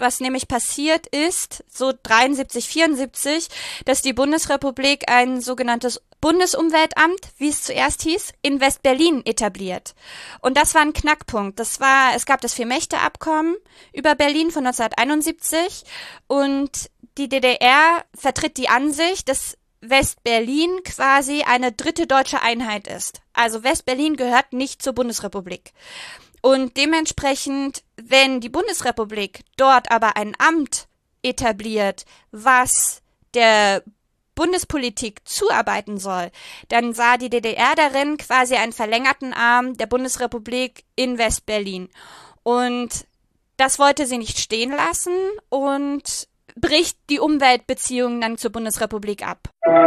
Was nämlich passiert ist, so 73, 74, dass die Bundesrepublik ein sogenanntes Bundesumweltamt, wie es zuerst hieß, in West-Berlin etabliert. Und das war ein Knackpunkt. Es gab das Vier-Mächte-Abkommen über Berlin von 1971 und die DDR vertritt die Ansicht, dass West-Berlin quasi eine dritte deutsche Einheit ist. Also West-Berlin gehört nicht zur Bundesrepublik. Und dementsprechend, wenn die Bundesrepublik dort aber ein Amt etabliert, was der Bundespolitik zuarbeiten soll, dann sah die DDR darin quasi einen verlängerten Arm der Bundesrepublik in West-Berlin. Und das wollte sie nicht stehen lassen und bricht die Umweltbeziehungen dann zur Bundesrepublik ab.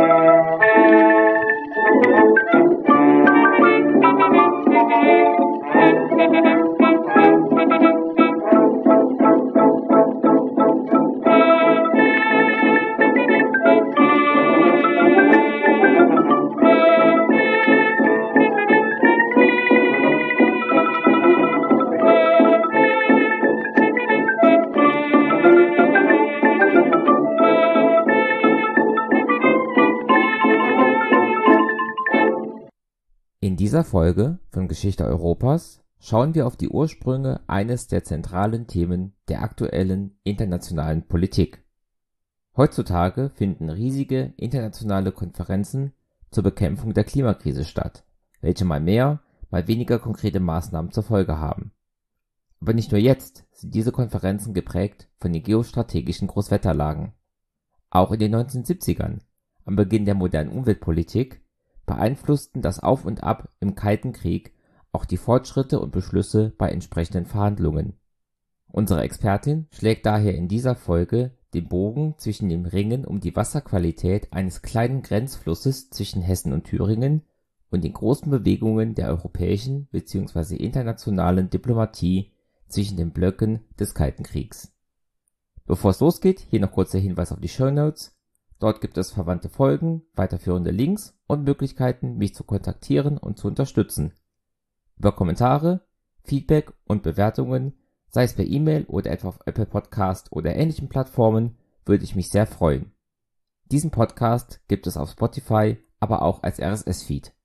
In dieser Folge von Geschichte Europas schauen wir auf die Ursprünge eines der zentralen Themen der aktuellen internationalen Politik. Heutzutage finden riesige internationale Konferenzen zur Bekämpfung der Klimakrise statt, welche mal mehr, mal weniger konkrete Maßnahmen zur Folge haben. Aber nicht nur jetzt sind diese Konferenzen geprägt von den geostrategischen Großwetterlagen. Auch in den 1970ern, am Beginn der modernen Umweltpolitik, beeinflussten das Auf und Ab im Kalten Krieg auch die Fortschritte und Beschlüsse bei entsprechenden Verhandlungen. Unsere Expertin schlägt daher in dieser Folge den Bogen zwischen dem Ringen um die Wasserqualität eines kleinen Grenzflusses zwischen Hessen und Thüringen und den großen Bewegungen der europäischen bzw. internationalen Diplomatie zwischen den Blöcken des Kalten Kriegs. Bevor es losgeht, hier noch kurz der Hinweis auf die Shownotes. Dort gibt es verwandte Folgen, weiterführende Links und Möglichkeiten, mich zu kontaktieren und zu unterstützen. Über Kommentare, Feedback und Bewertungen, sei es per E-Mail oder etwa auf Apple Podcast oder ähnlichen Plattformen, würde ich mich sehr freuen. Diesen Podcast gibt es auf Spotify, aber auch als RSS-Feed.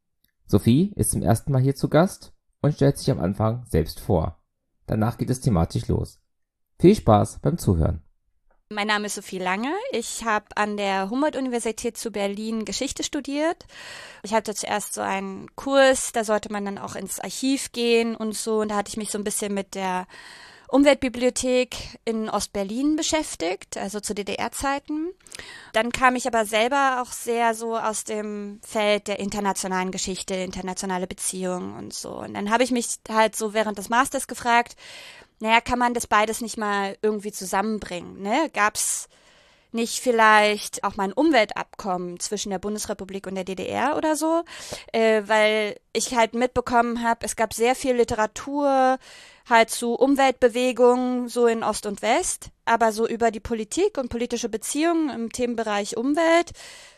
Sophie ist zum ersten Mal hier zu Gast und stellt sich am Anfang selbst vor. Danach geht es thematisch los. Viel Spaß beim Zuhören. Mein Name ist Sophie Lange. Ich habe an der Humboldt-Universität zu Berlin Geschichte studiert. Ich hatte zuerst so einen Kurs, da sollte man dann auch ins Archiv gehen und so. Und da hatte ich mich so ein bisschen mit der Umweltbibliothek in Ostberlin beschäftigt, also zu DDR-Zeiten. Dann kam ich aber selber auch sehr so aus dem Feld der internationalen Geschichte, internationale Beziehungen und so. Und dann habe ich mich halt so während des Masters gefragt, naja, kann man das beides nicht mal irgendwie zusammenbringen, ne? Gab's nicht vielleicht auch mal ein Umweltabkommen zwischen der Bundesrepublik und der DDR oder so? Weil ich halt mitbekommen habe, es gab sehr viel Literatur halt zu Umweltbewegungen, so in Ost und West, aber so über die Politik und politische Beziehungen im Themenbereich Umwelt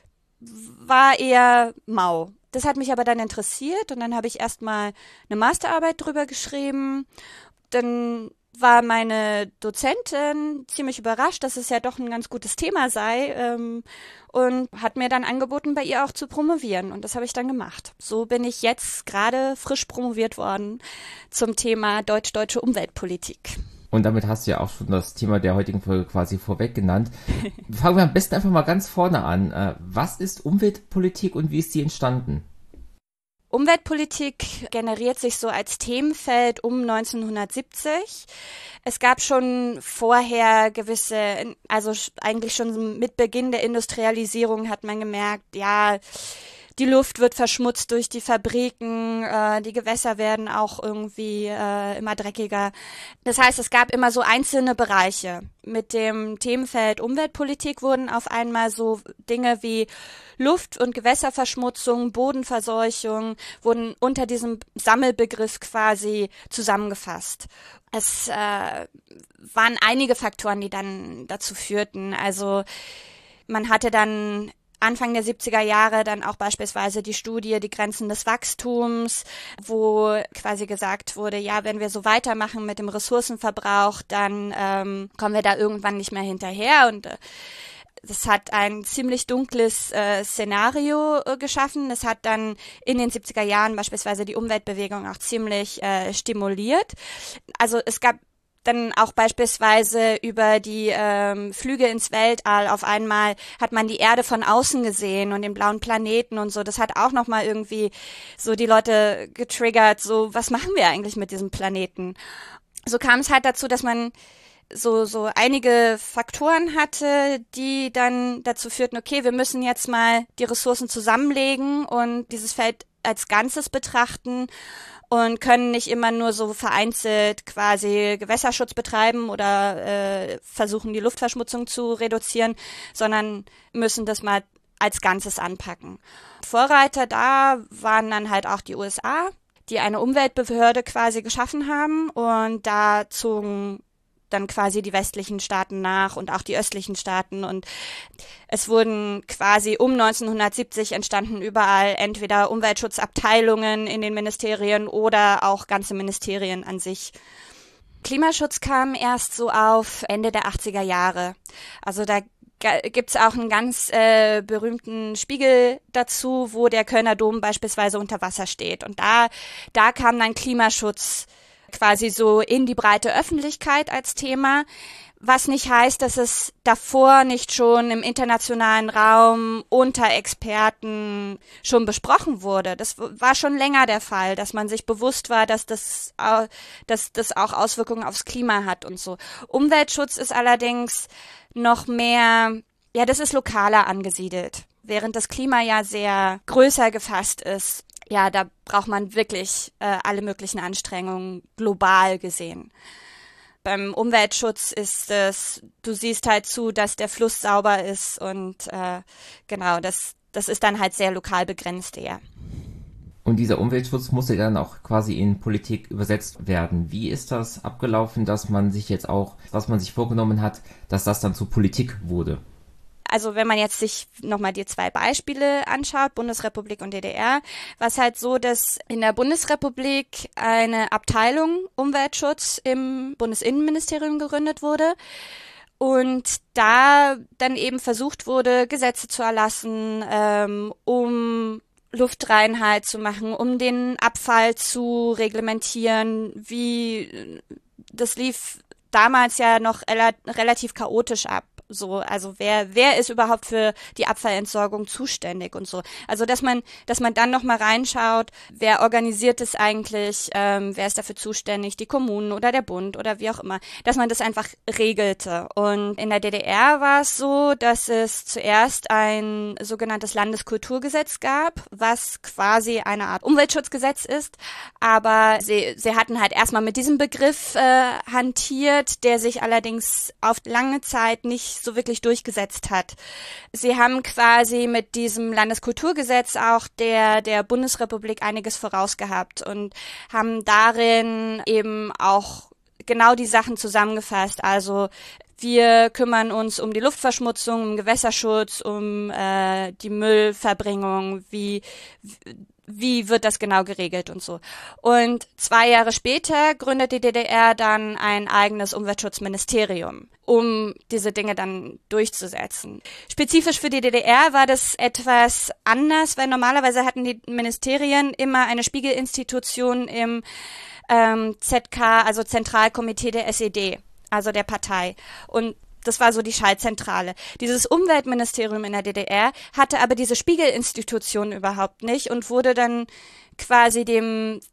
war eher mau. Das hat mich aber dann interessiert und dann habe ich erstmal eine Masterarbeit drüber geschrieben. Dann war meine Dozentin ziemlich überrascht, dass es ja doch ein ganz gutes Thema sei und hat mir dann angeboten, bei ihr auch zu promovieren. Und das habe ich dann gemacht. So bin ich jetzt gerade frisch promoviert worden zum Thema deutsch-deutsche Umweltpolitik. Und damit hast du ja auch schon das Thema der heutigen Folge quasi vorweg genannt. Fangen wir am besten einfach mal ganz vorne an. Was ist Umweltpolitik und wie ist die entstanden? Umweltpolitik generiert sich so als Themenfeld um 1970. Es gab schon vorher gewisse, also eigentlich schon mit Beginn der Industrialisierung hat man gemerkt, ja, die Luft wird verschmutzt durch die Fabriken, die Gewässer werden auch irgendwie immer dreckiger. Das heißt, es gab immer so einzelne Bereiche. Mit dem Themenfeld Umweltpolitik wurden auf einmal so Dinge wie Luft- und Gewässerverschmutzung, Bodenverseuchung wurden unter diesem Sammelbegriff quasi zusammengefasst. Es waren einige Faktoren, die dann dazu führten. Also man hatte dann Anfang der 70er Jahre dann auch beispielsweise die Studie Die Grenzen des Wachstums, wo quasi gesagt wurde, ja, wenn wir so weitermachen mit dem Ressourcenverbrauch, dann kommen wir da irgendwann nicht mehr hinterher. Und das hat ein ziemlich dunkles Szenario geschaffen. Das hat dann in den 70er Jahren beispielsweise die Umweltbewegung auch ziemlich stimuliert. Also es gab dann auch beispielsweise über die Flüge ins Weltall auf einmal hat man die Erde von außen gesehen und den blauen Planeten und so. Das hat auch nochmal irgendwie so die Leute getriggert, so was machen wir eigentlich mit diesem Planeten? So kam es halt dazu, dass man so einige Faktoren hatte, die dann dazu führten, okay, wir müssen jetzt mal die Ressourcen zusammenlegen und dieses Feld als Ganzes betrachten und können nicht immer nur so vereinzelt quasi Gewässerschutz betreiben oder versuchen, die Luftverschmutzung zu reduzieren, sondern müssen das mal als Ganzes anpacken. Vorreiter da waren dann halt auch die USA, die eine Umweltbehörde quasi geschaffen haben und da zogen dann quasi die westlichen Staaten nach und auch die östlichen Staaten und es wurden quasi um 1970 entstanden überall entweder Umweltschutzabteilungen in den Ministerien oder auch ganze Ministerien an sich. Klimaschutz kam erst so auf Ende der 80er Jahre. Also da gibt's auch einen ganz berühmten Spiegel dazu, wo der Kölner Dom beispielsweise unter Wasser steht. Und da kam dann Klimaschutz quasi so in die breite Öffentlichkeit als Thema, was nicht heißt, dass es davor nicht schon im internationalen Raum unter Experten schon besprochen wurde. Das war schon länger der Fall, dass man sich bewusst war, dass das auch Auswirkungen aufs Klima hat und so. Umweltschutz ist allerdings noch mehr, ja, das ist lokaler angesiedelt, während das Klima ja sehr größer gefasst ist. Ja, da braucht man wirklich alle möglichen Anstrengungen global gesehen. Beim Umweltschutz ist es, du siehst halt zu, dass der Fluss sauber ist und genau, das ist dann halt sehr lokal begrenzt eher. Und dieser Umweltschutz musste dann auch quasi in Politik übersetzt werden. Wie ist das abgelaufen, dass man sich jetzt auch, was man sich vorgenommen hat, dass das dann zur Politik wurde? Also wenn man jetzt sich nochmal die zwei Beispiele anschaut, Bundesrepublik und DDR, war es halt so, dass in der Bundesrepublik eine Abteilung Umweltschutz im Bundesinnenministerium gegründet wurde und da dann eben versucht wurde, Gesetze zu erlassen, um Luftreinheit zu machen, um den Abfall zu reglementieren, das lief damals ja noch relativ chaotisch ab. So, also wer ist überhaupt für die Abfallentsorgung zuständig und so. Also dass man dann noch mal reinschaut, wer organisiert es eigentlich, wer ist dafür zuständig, die Kommunen oder der Bund oder wie auch immer, dass man das einfach regelte. Und in der DDR war es so, dass es zuerst ein sogenanntes Landeskulturgesetz gab, was quasi eine Art Umweltschutzgesetz ist, aber sie hatten halt erstmal mit diesem Begriff hantiert, der sich allerdings auf lange Zeit nicht so wirklich durchgesetzt hat. Sie haben quasi mit diesem Landeskulturgesetz auch der Bundesrepublik einiges vorausgehabt und haben darin eben auch genau die Sachen zusammengefasst. Also wir kümmern uns um die Luftverschmutzung, um Gewässerschutz, um die Müllverbringung, wie wird das genau geregelt und so. Und 2 Jahre später gründet die DDR dann ein eigenes Umweltschutzministerium, um diese Dinge dann durchzusetzen. Spezifisch für die DDR war das etwas anders, weil normalerweise hatten die Ministerien immer eine Spiegelinstitution im ZK, also Zentralkomitee der SED, also der Partei. Und das war so die Schaltzentrale. Dieses Umweltministerium in der DDR hatte aber diese Spiegelinstitution überhaupt nicht und wurde dann quasi dem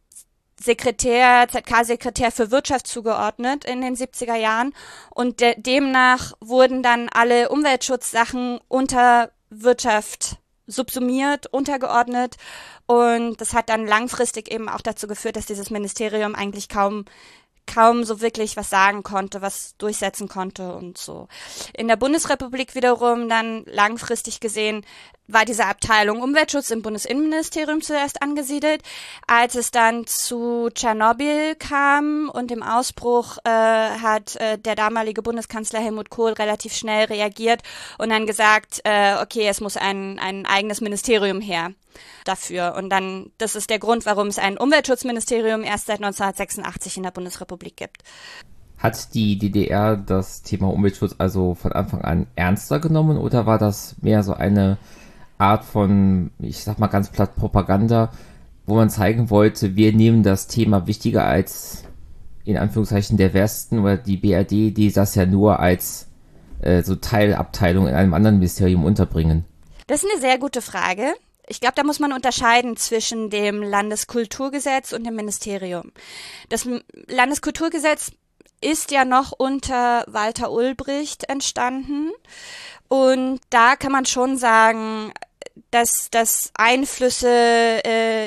ZK-Sekretär für Wirtschaft zugeordnet in den 70er Jahren und demnach wurden dann alle Umweltschutzsachen unter Wirtschaft subsumiert, untergeordnet und das hat dann langfristig eben auch dazu geführt, dass dieses Ministerium eigentlich kaum so wirklich was sagen konnte, was durchsetzen konnte und so. In der Bundesrepublik wiederum dann langfristig gesehen war diese Abteilung Umweltschutz im Bundesinnenministerium zuerst angesiedelt. Als es dann zu Tschernobyl kam und dem Ausbruch, hat der damalige Bundeskanzler Helmut Kohl relativ schnell reagiert und dann gesagt, okay, es muss ein eigenes Ministerium her dafür. Und dann, das ist der Grund, warum es ein Umweltschutzministerium erst seit 1986 in der Bundesrepublik gibt. Hat die DDR das Thema Umweltschutz also von Anfang an ernster genommen oder war das mehr so eine Art von, ich sag mal ganz platt, Propaganda, wo man zeigen wollte, wir nehmen das Thema wichtiger als in Anführungszeichen der Westen oder die BRD, die das ja nur als so Teilabteilung in einem anderen Ministerium unterbringen? Das ist eine sehr gute Frage. Ich glaube, da muss man unterscheiden zwischen dem Landeskulturgesetz und dem Ministerium. Das Landeskulturgesetz ist ja noch unter Walter Ulbricht entstanden und da kann man schon sagen, dass Einflüsse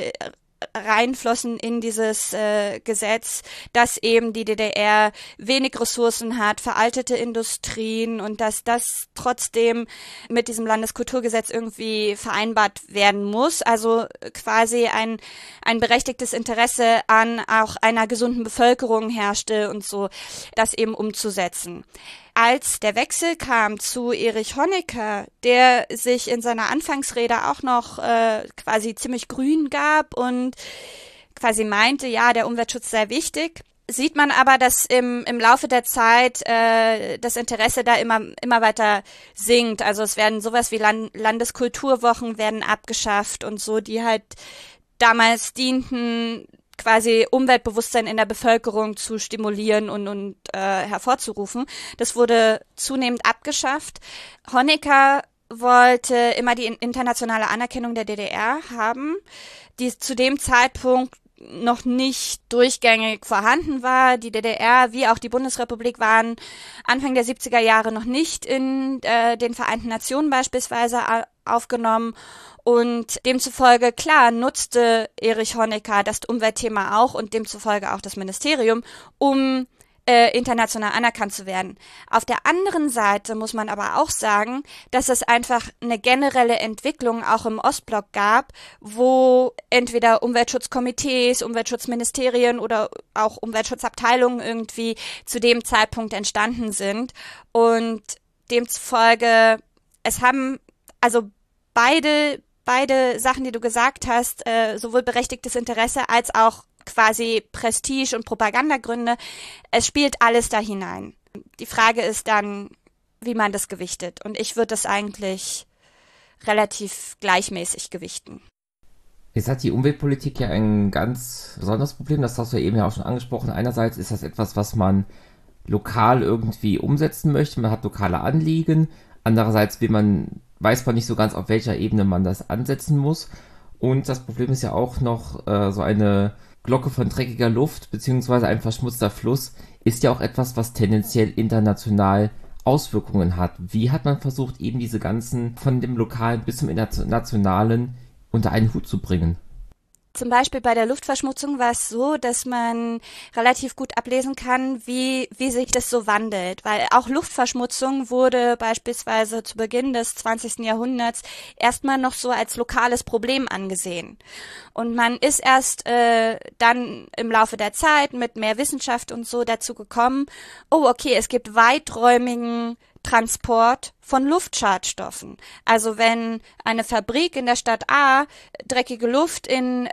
reinflossen in dieses Gesetz, dass eben die DDR wenig Ressourcen hat, veraltete Industrien und dass das trotzdem mit diesem Landeskulturgesetz irgendwie vereinbart werden muss. Also quasi ein berechtigtes Interesse an auch einer gesunden Bevölkerung herrschte und so, das eben umzusetzen. Als der Wechsel kam zu Erich Honecker, der sich in seiner Anfangsrede auch noch quasi ziemlich grün gab und quasi meinte, ja, der Umweltschutz sei wichtig, sieht man aber, dass im Laufe der Zeit das Interesse da immer weiter sinkt. Also es werden sowas wie Landeskulturwochen werden abgeschafft und so, die halt damals dienten, quasi Umweltbewusstsein in der Bevölkerung zu stimulieren und hervorzurufen. Das wurde zunehmend abgeschafft. Honecker wollte immer die internationale Anerkennung der DDR haben, die zu dem Zeitpunkt noch nicht durchgängig vorhanden war. Die DDR wie auch die Bundesrepublik waren Anfang der 70er Jahre noch nicht in den Vereinten Nationen beispielsweise aufgenommen. Und demzufolge, klar, nutzte Erich Honecker das Umweltthema auch und demzufolge auch das Ministerium, um international anerkannt zu werden. Auf der anderen Seite muss man aber auch sagen, dass es einfach eine generelle Entwicklung auch im Ostblock gab, wo entweder Umweltschutzkomitees, Umweltschutzministerien oder auch Umweltschutzabteilungen irgendwie zu dem Zeitpunkt entstanden sind. Und demzufolge, es haben also beide Sachen, die du gesagt hast, sowohl berechtigtes Interesse als auch quasi Prestige- und Propagandagründe, es spielt alles da hinein. Die Frage ist dann, wie man das gewichtet. Und ich würde das eigentlich relativ gleichmäßig gewichten. Jetzt hat die Umweltpolitik ja ein ganz besonderes Problem, das hast du ja eben ja auch schon angesprochen. Einerseits ist das etwas, was man lokal irgendwie umsetzen möchte, man hat lokale Anliegen. Andererseits weiß man nicht so ganz, auf welcher Ebene man das ansetzen muss. Und das Problem ist ja auch noch so eine Glocke von dreckiger Luft beziehungsweise ein verschmutzter Fluss ist ja auch etwas, was tendenziell international Auswirkungen hat. Wie hat man versucht, eben diese ganzen von dem Lokalen bis zum Internationalen unter einen Hut zu bringen? Zum Beispiel bei der Luftverschmutzung war es so, dass man relativ gut ablesen kann, wie sich das so wandelt. Weil auch Luftverschmutzung wurde beispielsweise zu Beginn des 20. Jahrhunderts erstmal noch so als lokales Problem angesehen. Und man ist erst dann im Laufe der Zeit mit mehr Wissenschaft und so dazu gekommen, oh okay, es gibt weiträumigen Transport von Luftschadstoffen. Also wenn eine Fabrik in der Stadt A dreckige Luft in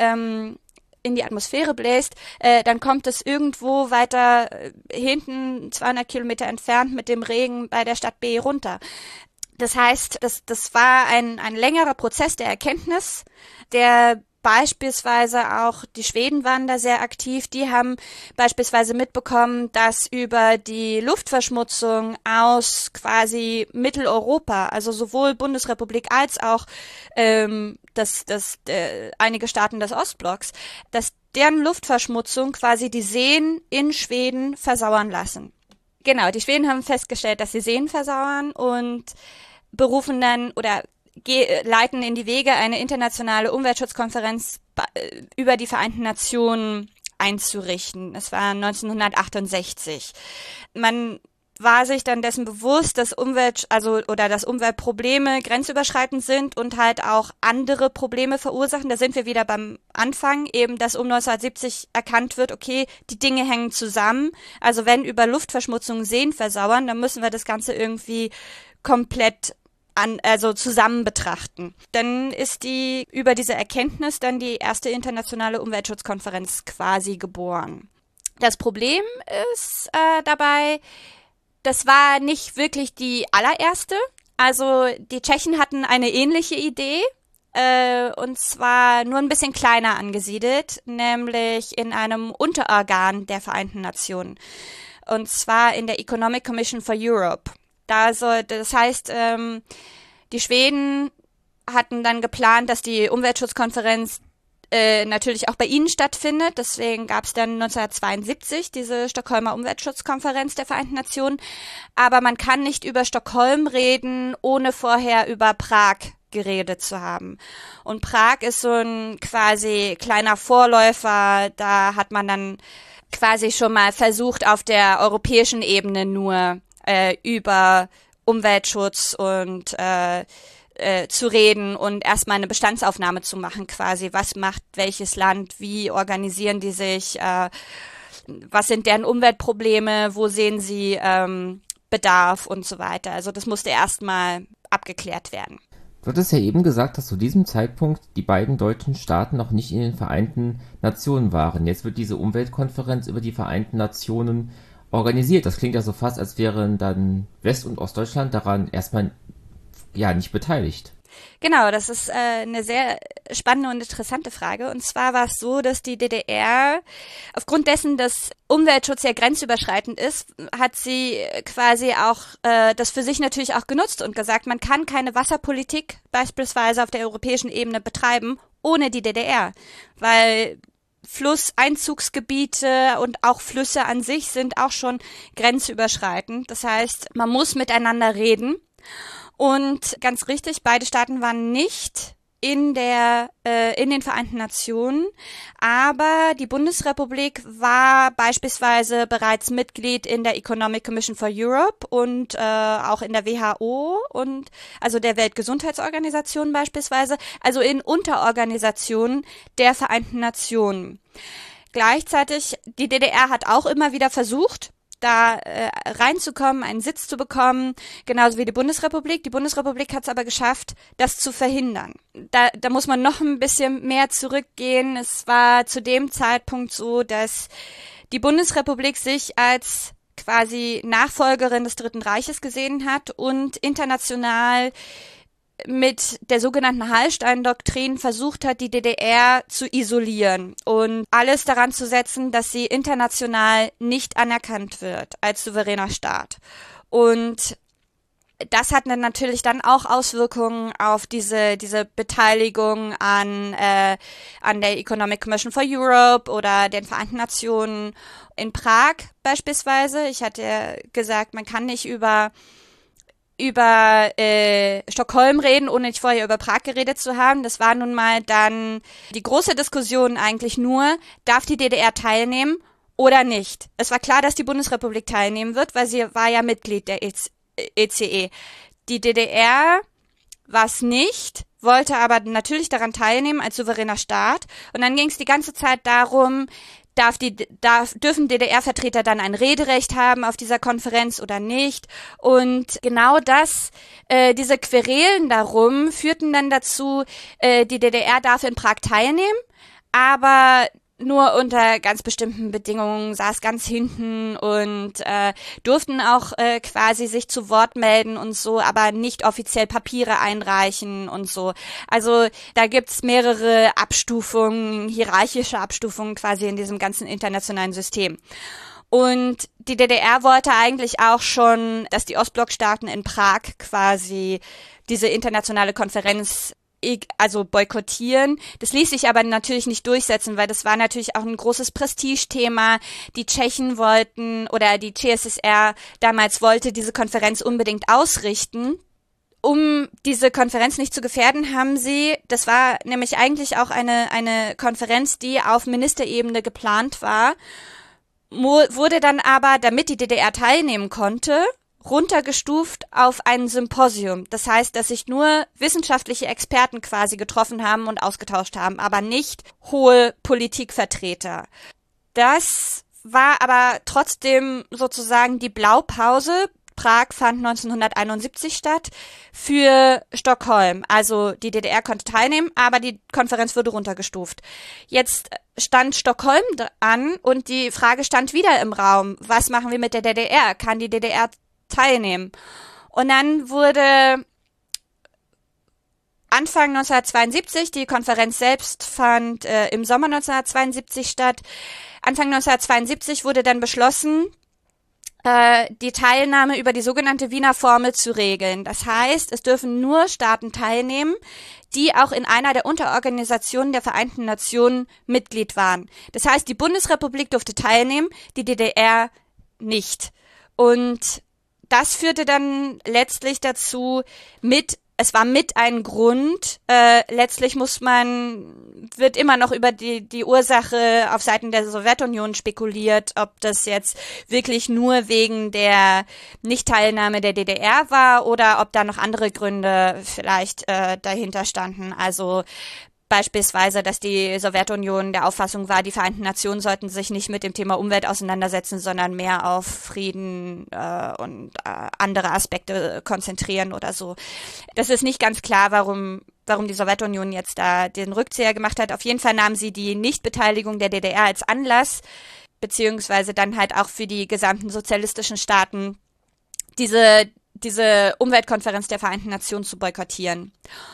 die Atmosphäre bläst, dann kommt es irgendwo weiter hinten 200 Kilometer entfernt mit dem Regen bei der Stadt B runter. Das heißt, das war ein längerer Prozess der Erkenntnis, der beispielsweise auch, die Schweden waren da sehr aktiv, die haben beispielsweise mitbekommen, dass über die Luftverschmutzung aus quasi Mitteleuropa, also sowohl Bundesrepublik als auch einige Staaten des Ostblocks, dass deren Luftverschmutzung quasi die Seen in Schweden versauern lassen. Genau, die Schweden haben festgestellt, dass sie Seen versauern und berufen dann oder leiten in die Wege, eine internationale Umweltschutzkonferenz über die Vereinten Nationen einzurichten. Es war 1968. Man war sich dann dessen bewusst, dass dass Umweltprobleme grenzüberschreitend sind und halt auch andere Probleme verursachen. Da sind wir wieder beim Anfang, eben, dass um 1970 erkannt wird, okay, die Dinge hängen zusammen. Also wenn über Luftverschmutzung Seen versauern, dann müssen wir das Ganze irgendwie komplett zusammen betrachten. Dann ist über diese Erkenntnis dann die erste internationale Umweltschutzkonferenz quasi geboren. Das Problem ist dabei, das war nicht wirklich die allererste. Also die Tschechen hatten eine ähnliche Idee, und zwar nur ein bisschen kleiner angesiedelt, nämlich in einem Unterorgan der Vereinten Nationen. Und zwar in der Economic Commission for Europe. Das heißt, die Schweden hatten dann geplant, dass die Umweltschutzkonferenz natürlich auch bei ihnen stattfindet. Deswegen gab es dann 1972 diese Stockholmer Umweltschutzkonferenz der Vereinten Nationen. Aber man kann nicht über Stockholm reden, ohne vorher über Prag geredet zu haben. Und Prag ist so ein quasi kleiner Vorläufer. Da hat man dann quasi schon mal versucht, auf der europäischen Ebene nur über Umweltschutz und zu reden und erstmal eine Bestandsaufnahme zu machen quasi. Was macht welches Land? Wie organisieren die sich? Was sind deren Umweltprobleme? Wo sehen sie Bedarf und so weiter? Also das musste erstmal abgeklärt werden. Du hattest ja eben gesagt, dass zu diesem Zeitpunkt die beiden deutschen Staaten noch nicht in den Vereinten Nationen waren. Jetzt wird diese Umweltkonferenz über die Vereinten Nationen organisiert. Das klingt ja so fast, als wären dann West- und Ostdeutschland daran erstmal nicht beteiligt. Genau, das ist eine sehr spannende und interessante Frage. Und zwar war es so, dass die DDR, aufgrund dessen, dass Umweltschutz ja grenzüberschreitend ist, hat sie quasi auch das für sich natürlich auch genutzt und gesagt, man kann keine Wasserpolitik beispielsweise auf der europäischen Ebene betreiben ohne die DDR, weil Flusseinzugsgebiete und auch Flüsse an sich sind auch schon grenzüberschreitend. Das heißt, man muss miteinander reden. Und ganz richtig, beide Staaten waren nicht in den Vereinten Nationen, aber die Bundesrepublik war beispielsweise bereits Mitglied in der Economic Commission for Europe und auch in der WHO und also der Weltgesundheitsorganisation beispielsweise, also in Unterorganisationen der Vereinten Nationen. Gleichzeitig, die DDR hat auch immer wieder versucht, da reinzukommen, einen Sitz zu bekommen, genauso wie die Bundesrepublik. Die Bundesrepublik hat es aber geschafft, das zu verhindern. Da muss man noch ein bisschen mehr zurückgehen. Es war zu dem Zeitpunkt so, dass die Bundesrepublik sich als quasi Nachfolgerin des Dritten Reiches gesehen hat und international mit der sogenannten Hallstein-Doktrin versucht hat, die DDR zu isolieren und alles daran zu setzen, dass sie international nicht anerkannt wird als souveräner Staat. Und das hat dann natürlich dann auch Auswirkungen auf diese Beteiligung an der Economic Commission for Europe oder den Vereinten Nationen in Prag beispielsweise. Ich hatte ja gesagt, man kann nicht über Stockholm reden, ohne nicht vorher über Prag geredet zu haben. Das war nun mal dann die große Diskussion eigentlich nur, darf die DDR teilnehmen oder nicht? Es war klar, dass die Bundesrepublik teilnehmen wird, weil sie war ja Mitglied der ECE. Die DDR war es nicht, wollte aber natürlich daran teilnehmen als souveräner Staat. Und dann ging es die ganze Zeit darum, dürfen DDR-Vertreter dann ein Rederecht haben auf dieser Konferenz oder nicht? Und genau diese Querelen darum führten dann dazu, die DDR darf in Prag teilnehmen, aber nur unter ganz bestimmten Bedingungen, saß ganz hinten und durften auch quasi sich zu Wort melden und so, aber nicht offiziell Papiere einreichen und so. Also da gibt's mehrere Abstufungen, hierarchische Abstufungen quasi in diesem ganzen internationalen System. Und die DDR wollte eigentlich auch schon, dass die Ostblockstaaten in Prag quasi diese internationale Konferenz boykottieren. Das ließ sich aber natürlich nicht durchsetzen, weil das war natürlich auch ein großes Prestigethema. Die Tschechen wollten, oder die CSSR damals wollte diese Konferenz unbedingt ausrichten. Um diese Konferenz nicht zu gefährden, das war nämlich eigentlich auch eine Konferenz, die auf Ministerebene geplant war, wurde dann aber, damit die DDR teilnehmen konnte, runtergestuft auf ein Symposium. Das heißt, dass sich nur wissenschaftliche Experten quasi getroffen haben und ausgetauscht haben, aber nicht hohe Politikvertreter. Das war aber trotzdem sozusagen die Blaupause. Prag fand 1971 statt für Stockholm. Also die DDR konnte teilnehmen, aber die Konferenz wurde runtergestuft. Jetzt stand Stockholm an und die Frage stand wieder im Raum, was machen wir mit der DDR? Kann die DDR teilnehmen? Und dann wurde Anfang 1972, die Konferenz selbst fand im Sommer 1972 statt. Anfang 1972 wurde dann beschlossen, die Teilnahme über die sogenannte Wiener Formel zu regeln. Das heißt, es dürfen nur Staaten teilnehmen, die auch in einer der Unterorganisationen der Vereinten Nationen Mitglied waren. Das heißt, die Bundesrepublik durfte teilnehmen, die DDR nicht. Und das führte dann letztlich dazu, es war mit ein Grund, letztlich wird immer noch über die Ursache auf Seiten der Sowjetunion spekuliert, ob das jetzt wirklich nur wegen der Nichtteilnahme der DDR war oder ob da noch andere Gründe vielleicht dahinter standen. Also beispielsweise, dass die Sowjetunion der Auffassung war, die Vereinten Nationen sollten sich nicht mit dem Thema Umwelt auseinandersetzen, sondern mehr auf Frieden und andere Aspekte konzentrieren oder so. Das ist nicht ganz klar, warum die Sowjetunion jetzt da den Rückzieher gemacht hat. Auf jeden Fall nahmen sie die Nichtbeteiligung der DDR als Anlass, beziehungsweise dann halt auch für die gesamten sozialistischen Staaten diese Umweltkonferenz der Vereinten Nationen zu boykottieren.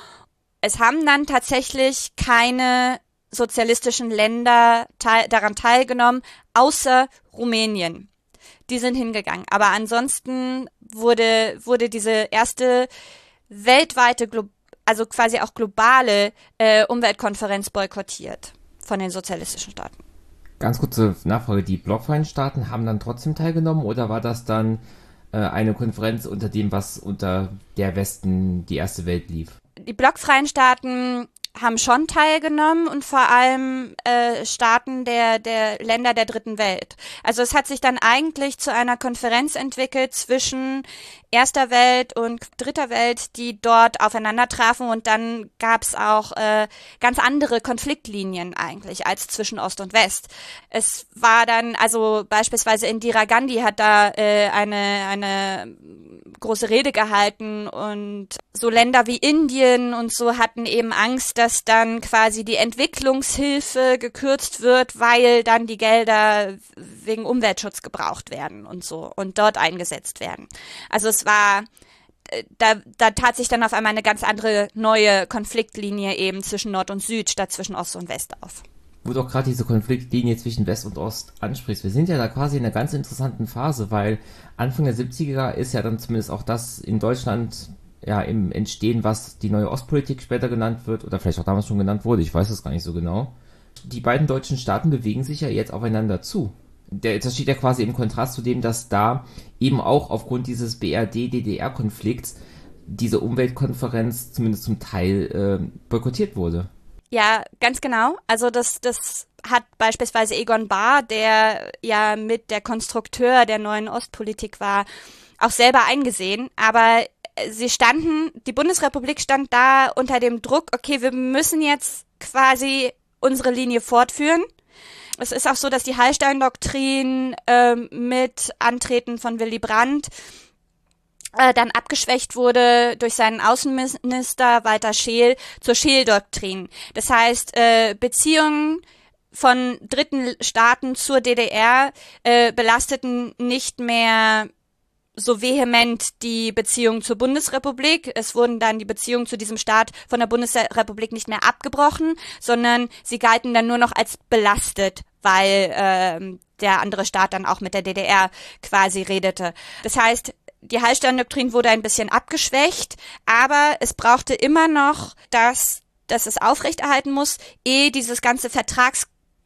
Es haben dann tatsächlich keine sozialistischen Länder daran teilgenommen, außer Rumänien. Die sind hingegangen. Aber ansonsten wurde diese erste weltweite, also quasi auch globale Umweltkonferenz boykottiert von den sozialistischen Staaten. Ganz kurze Nachfrage, die blockfreien Staaten haben dann trotzdem teilgenommen oder war das dann eine Konferenz unter dem, was unter der Westen die erste Welt lief? Die blockfreien Staaten haben schon teilgenommen und vor allem Staaten der Länder der Dritten Welt. Also es hat sich dann eigentlich zu einer Konferenz entwickelt zwischen Erster Welt und Dritter Welt, die dort aufeinander trafen und dann gab es auch ganz andere Konfliktlinien eigentlich als zwischen Ost und West. Es war dann, also beispielsweise Indira Gandhi hat da eine große Rede gehalten und so Länder wie Indien und so hatten eben Angst, dass dann quasi die Entwicklungshilfe gekürzt wird, weil dann die Gelder wegen Umweltschutz gebraucht werden und so und dort eingesetzt werden. Also es war, da tat sich dann auf einmal eine ganz andere neue Konfliktlinie eben zwischen Nord und Süd statt zwischen Ost und West auf. Wo du auch gerade diese Konfliktlinie zwischen West und Ost ansprichst. Wir sind ja da quasi in einer ganz interessanten Phase, weil Anfang der 70er ist ja dann zumindest auch das in Deutschland ja im Entstehen, was die neue Ostpolitik später genannt wird oder vielleicht auch damals schon genannt wurde, ich weiß es gar nicht so genau. Die beiden deutschen Staaten bewegen sich ja jetzt aufeinander zu. Das steht ja quasi im Kontrast zu dem, dass da eben auch aufgrund dieses BRD-DDR-Konflikts diese Umweltkonferenz zumindest zum Teil boykottiert wurde. Ja, ganz genau. Also das hat beispielsweise Egon Bahr, der ja mit der Konstrukteur der neuen Ostpolitik war, auch selber eingesehen. Aber die Bundesrepublik stand da unter dem Druck, okay, wir müssen jetzt quasi unsere Linie fortführen. Es ist auch so, dass die Hallstein-Doktrin mit Antreten von Willy Brandt dann abgeschwächt wurde durch seinen Außenminister Walter Scheel zur Scheel-Doktrin. Das heißt, Beziehungen von dritten Staaten zur DDR belasteten nicht mehr so vehement die Beziehung zur Bundesrepublik. Es wurden dann die Beziehungen zu diesem Staat von der Bundesrepublik nicht mehr abgebrochen, sondern sie galten dann nur noch als belastet, weil der andere Staat dann auch mit der DDR quasi redete. Das heißt, die Hallstein-Doktrin wurde ein bisschen abgeschwächt, aber es brauchte immer noch, dass es aufrechterhalten muss, ehe dieses ganze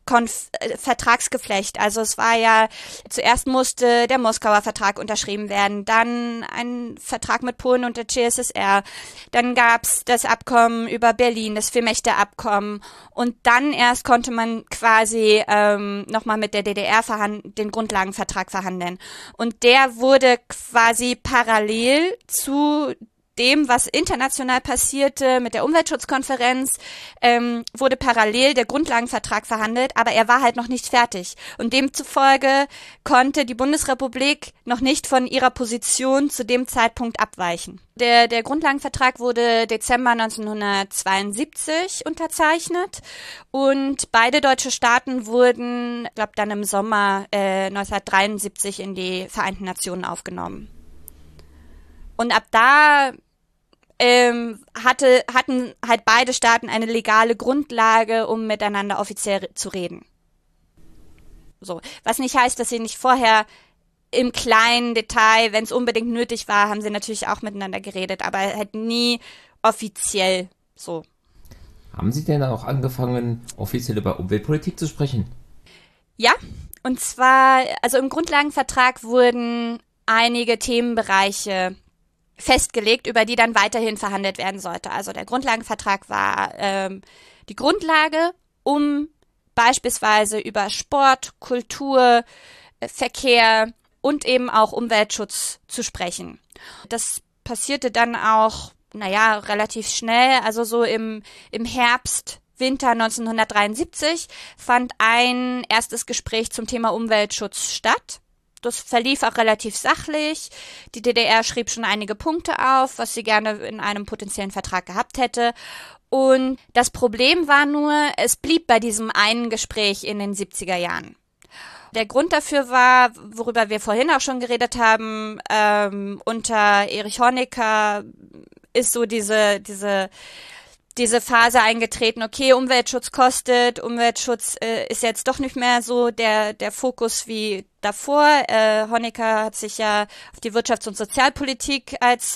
Vertragsgeflecht. Also es war ja, zuerst musste der Moskauer Vertrag unterschrieben werden, dann ein Vertrag mit Polen und der CSSR, dann gab's das Abkommen über Berlin, das Vier-Mächte-Abkommen und dann erst konnte man quasi nochmal mit der DDR den Grundlagenvertrag verhandeln. Und der wurde quasi parallel zu dem, was international passierte mit der Umweltschutzkonferenz, wurde parallel der Grundlagenvertrag verhandelt, aber er war halt noch nicht fertig. Und demzufolge konnte die Bundesrepublik noch nicht von ihrer Position zu dem Zeitpunkt abweichen. Der Grundlagenvertrag wurde Dezember 1972 unterzeichnet und beide deutsche Staaten wurden, ich glaube, dann im Sommer 1973 in die Vereinten Nationen aufgenommen. Und ab da hatten halt beide Staaten eine legale Grundlage, um miteinander offiziell zu reden. So, was nicht heißt, dass sie nicht vorher im kleinen Detail, wenn es unbedingt nötig war, haben sie natürlich auch miteinander geredet, aber halt nie offiziell so. Haben Sie denn auch angefangen, offiziell über Umweltpolitik zu sprechen? Ja, und zwar, also im Grundlagenvertrag wurden einige Themenbereiche festgelegt, über die dann weiterhin verhandelt werden sollte. Also der Grundlagenvertrag war die Grundlage, um beispielsweise über Sport, Kultur, Verkehr und eben auch Umweltschutz zu sprechen. Das passierte dann auch, relativ schnell, also so im Herbst, Winter 1973 fand ein erstes Gespräch zum Thema Umweltschutz statt. Das verlief auch relativ sachlich. Die DDR schrieb schon einige Punkte auf, was sie gerne in einem potenziellen Vertrag gehabt hätte. Und das Problem war nur, es blieb bei diesem einen Gespräch in den 70er Jahren. Der Grund dafür war, worüber wir vorhin auch schon geredet haben, unter Erich Honecker ist so diese Phase eingetreten, okay, Umweltschutz kostet, Umweltschutz ist jetzt doch nicht mehr so der Fokus wie davor. Honecker hat sich ja auf die Wirtschafts- und Sozialpolitik als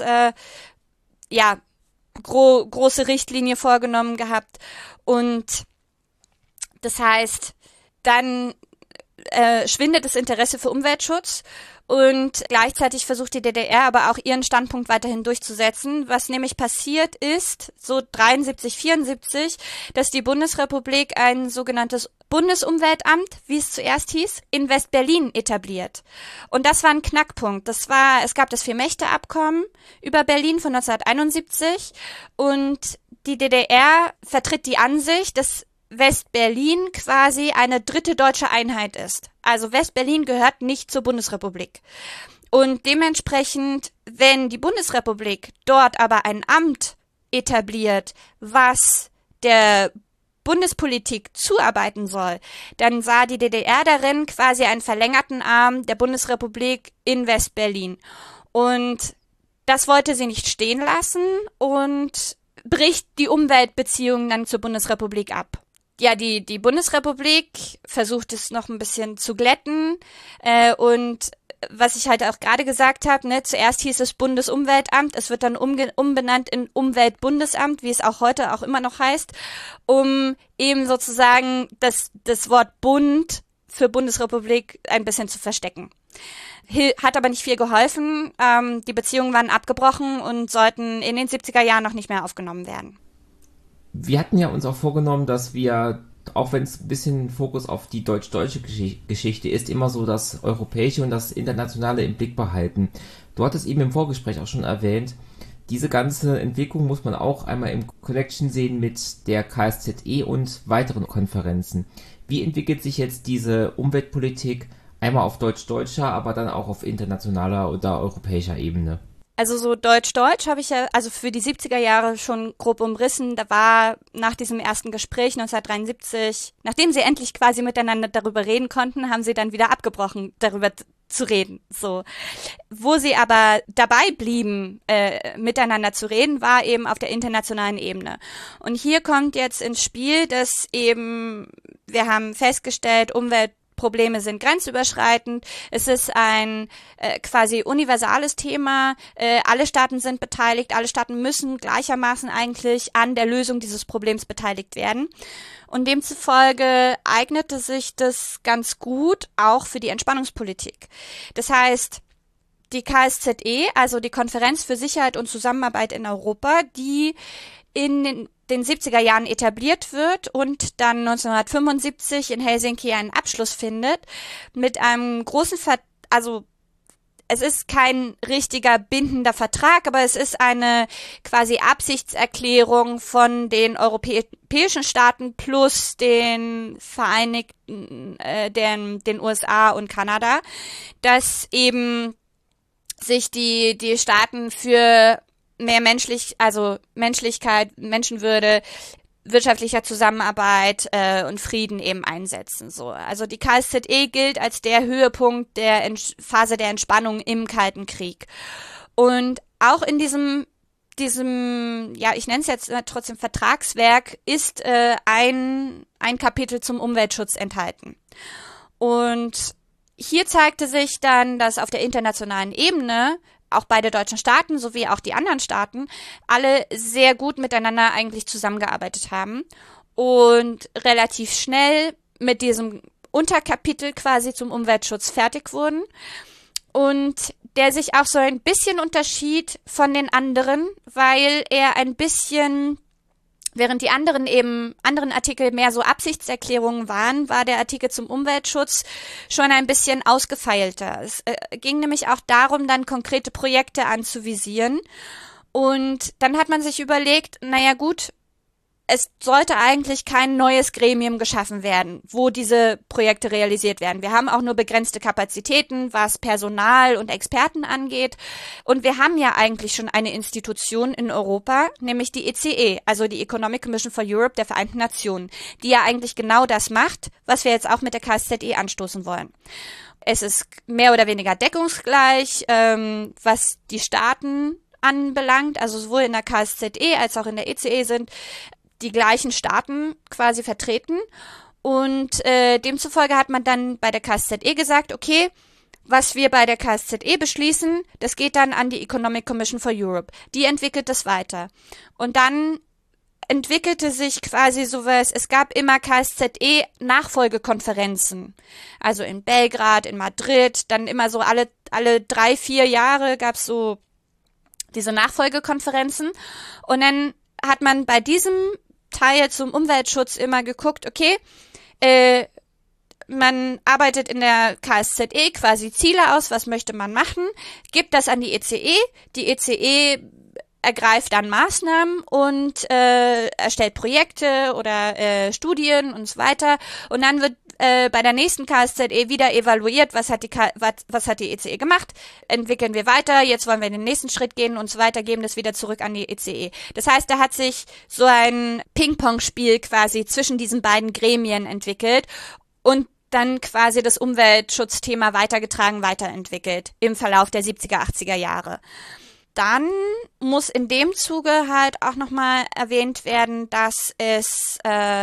große Richtlinie vorgenommen gehabt. Und das heißt, dann schwindet das Interesse für Umweltschutz und gleichzeitig versucht die DDR aber auch ihren Standpunkt weiterhin durchzusetzen. Was nämlich passiert ist, so 73, 74, dass die Bundesrepublik ein sogenanntes Bundesumweltamt, wie es zuerst hieß, in West-Berlin etabliert. Und das war ein Knackpunkt. Es gab das Vier-Mächte-Abkommen über Berlin von 1971 und die DDR vertritt die Ansicht, dass West-Berlin quasi eine dritte deutsche Einheit ist. Also West-Berlin gehört nicht zur Bundesrepublik. Und dementsprechend, wenn die Bundesrepublik dort aber ein Amt etabliert, was der Bundespolitik zuarbeiten soll, dann sah die DDR darin quasi einen verlängerten Arm der Bundesrepublik in West-Berlin. Und das wollte sie nicht stehen lassen und bricht die Umweltbeziehungen dann zur Bundesrepublik ab. Ja, die Bundesrepublik versucht es noch ein bisschen zu glätten und was ich halt auch gerade gesagt habe, ne, zuerst hieß es Bundesumweltamt, es wird dann umbenannt in Umweltbundesamt, wie es auch heute auch immer noch heißt, um eben sozusagen das Wort Bund für Bundesrepublik ein bisschen zu verstecken. Hat aber nicht viel geholfen, die Beziehungen waren abgebrochen und sollten in den 70er Jahren noch nicht mehr aufgenommen werden. Wir hatten ja uns auch vorgenommen, dass wir, auch wenn es ein bisschen Fokus auf die deutsch-deutsche Geschichte ist, immer so das Europäische und das Internationale im Blick behalten. Du hattest eben im Vorgespräch auch schon erwähnt, diese ganze Entwicklung muss man auch einmal im Connection sehen mit der KSZE und weiteren Konferenzen. Wie entwickelt sich jetzt diese Umweltpolitik einmal auf deutsch-deutscher, aber dann auch auf internationaler oder europäischer Ebene? Also so Deutsch-Deutsch habe ich ja also für die 70er Jahre schon grob umrissen. Da war nach diesem ersten Gespräch 1973, nachdem sie endlich quasi miteinander darüber reden konnten, haben sie dann wieder abgebrochen, darüber zu reden. So, wo sie aber dabei blieben, miteinander zu reden, war eben auf der internationalen Ebene. Und hier kommt jetzt ins Spiel, dass eben, wir haben festgestellt, Umweltpolitik Probleme sind grenzüberschreitend. Es ist ein quasi universales Thema. Alle Staaten sind beteiligt. Alle Staaten müssen gleichermaßen eigentlich an der Lösung dieses Problems beteiligt werden. Und demzufolge eignete sich das ganz gut auch für die Entspannungspolitik. Das heißt, die KSZE, also die Konferenz für Sicherheit und Zusammenarbeit in Europa, die in den 70er Jahren etabliert wird und dann 1975 in Helsinki einen Abschluss findet mit einem großen also es ist kein richtiger bindender Vertrag, aber es ist eine quasi Absichtserklärung von den europäischen Staaten plus den Vereinigten, den USA und Kanada, dass eben sich die Staaten für mehr Menschlichkeit, Menschenwürde, wirtschaftlicher Zusammenarbeit und Frieden eben einsetzen. So, also die KSZE gilt als der Höhepunkt der Phase der Entspannung im Kalten Krieg. Und auch in diesem ja, ich nenne es jetzt trotzdem Vertragswerk, ist ein Kapitel zum Umweltschutz enthalten. Und hier zeigte sich dann, dass auf der internationalen Ebene auch beide deutschen Staaten sowie auch die anderen Staaten alle sehr gut miteinander eigentlich zusammengearbeitet haben und relativ schnell mit diesem Unterkapitel quasi zum Umweltschutz fertig wurden und der sich auch so ein bisschen unterschied von den anderen, weil er ein bisschen, während die anderen Artikel mehr so Absichtserklärungen waren, war der Artikel zum Umweltschutz schon ein bisschen ausgefeilter. Es ging nämlich auch darum, dann konkrete Projekte anzuvisieren. Und dann hat man sich überlegt, naja gut, es sollte eigentlich kein neues Gremium geschaffen werden, wo diese Projekte realisiert werden. Wir haben auch nur begrenzte Kapazitäten, was Personal und Experten angeht. Und wir haben ja eigentlich schon eine Institution in Europa, nämlich die ECE, also die Economic Commission for Europe der Vereinten Nationen, die ja eigentlich genau das macht, was wir jetzt auch mit der KSZE anstoßen wollen. Es ist mehr oder weniger deckungsgleich, was die Staaten anbelangt, also sowohl in der KSZE als auch in der ECE sind die gleichen Staaten quasi vertreten und demzufolge hat man dann bei der KSZE gesagt, okay, was wir bei der KSZE beschließen, das geht dann an die Economic Commission for Europe. Die entwickelt das weiter. Und dann entwickelte sich quasi sowas, es gab immer KSZE-Nachfolgekonferenzen. Also in Belgrad, in Madrid, dann immer so alle 3-4 Jahre gab es so diese Nachfolgekonferenzen. Und dann hat man bei diesem Teil zum Umweltschutz immer geguckt, okay, man arbeitet in der KSZE quasi Ziele aus, was möchte man machen, gibt das an die ECE ergreift dann Maßnahmen und erstellt Projekte oder Studien und so weiter und dann wird bei der nächsten KSZE wieder evaluiert, was hat die ECE gemacht, entwickeln wir weiter, jetzt wollen wir den nächsten Schritt gehen und so weiter, geben das wieder zurück an die ECE. Das heißt, da hat sich so ein Ping-Pong-Spiel quasi zwischen diesen beiden Gremien entwickelt und dann quasi das Umweltschutzthema weitergetragen, weiterentwickelt im Verlauf der 70er, 80er Jahre. Dann muss in dem Zuge halt auch nochmal erwähnt werden, dass es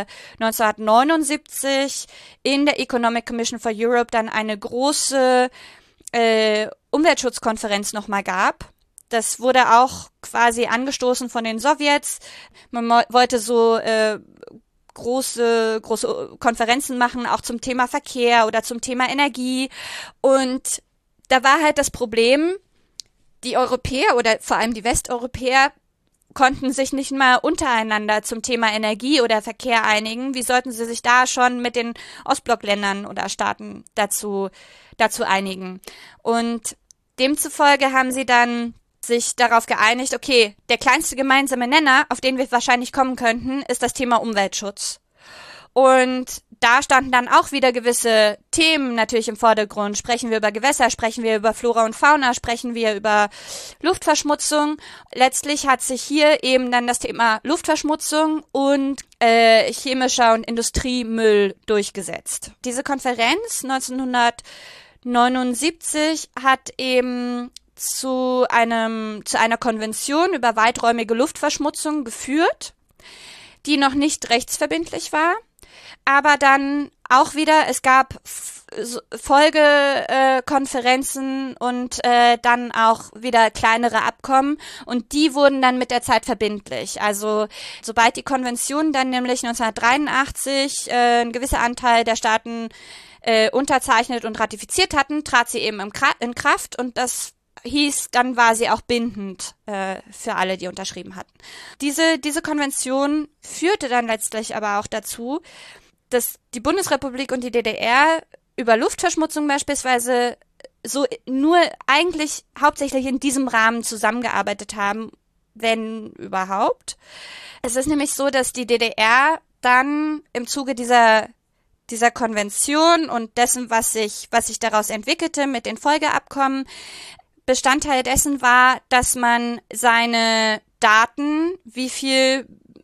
1979 in der Economic Commission for Europe dann eine große Umweltschutzkonferenz nochmal gab. Das wurde auch quasi angestoßen von den Sowjets. Man wollte so große Konferenzen machen, auch zum Thema Verkehr oder zum Thema Energie. Und da war halt das Problem, die Europäer oder vor allem die Westeuropäer konnten sich nicht mal untereinander zum Thema Energie oder Verkehr einigen. Wie sollten sie sich da schon mit den Ostblockländern oder Staaten dazu einigen? Und demzufolge haben sie dann sich darauf geeinigt, okay, der kleinste gemeinsame Nenner, auf den wir wahrscheinlich kommen könnten, ist das Thema Umweltschutz. Und da standen dann auch wieder gewisse Themen natürlich im Vordergrund. Sprechen wir über Gewässer, sprechen wir über Flora und Fauna, sprechen wir über Luftverschmutzung. Letztlich hat sich hier eben dann das Thema Luftverschmutzung und chemischer und Industriemüll durchgesetzt. Diese Konferenz 1979 hat eben zu einer Konvention über weiträumige Luftverschmutzung geführt, die noch nicht rechtsverbindlich war, aber dann auch wieder, es gab Folgekonferenzen und dann auch wieder kleinere Abkommen und die wurden dann mit der Zeit verbindlich. Also sobald die Konvention dann nämlich 1983 ein gewisser Anteil der Staaten unterzeichnet und ratifiziert hatten, trat sie eben in Kraft und das hieß, dann war sie auch bindend für alle, die unterschrieben hatten. Diese Konvention führte dann letztlich aber auch dazu, dass die Bundesrepublik und die DDR über Luftverschmutzung beispielsweise so nur eigentlich hauptsächlich in diesem Rahmen zusammengearbeitet haben, wenn überhaupt. Es ist nämlich so, dass die DDR dann im Zuge dieser Konvention und dessen, was sich daraus entwickelte mit den Folgeabkommen, Bestandteil dessen war, dass man seine Daten, wie viel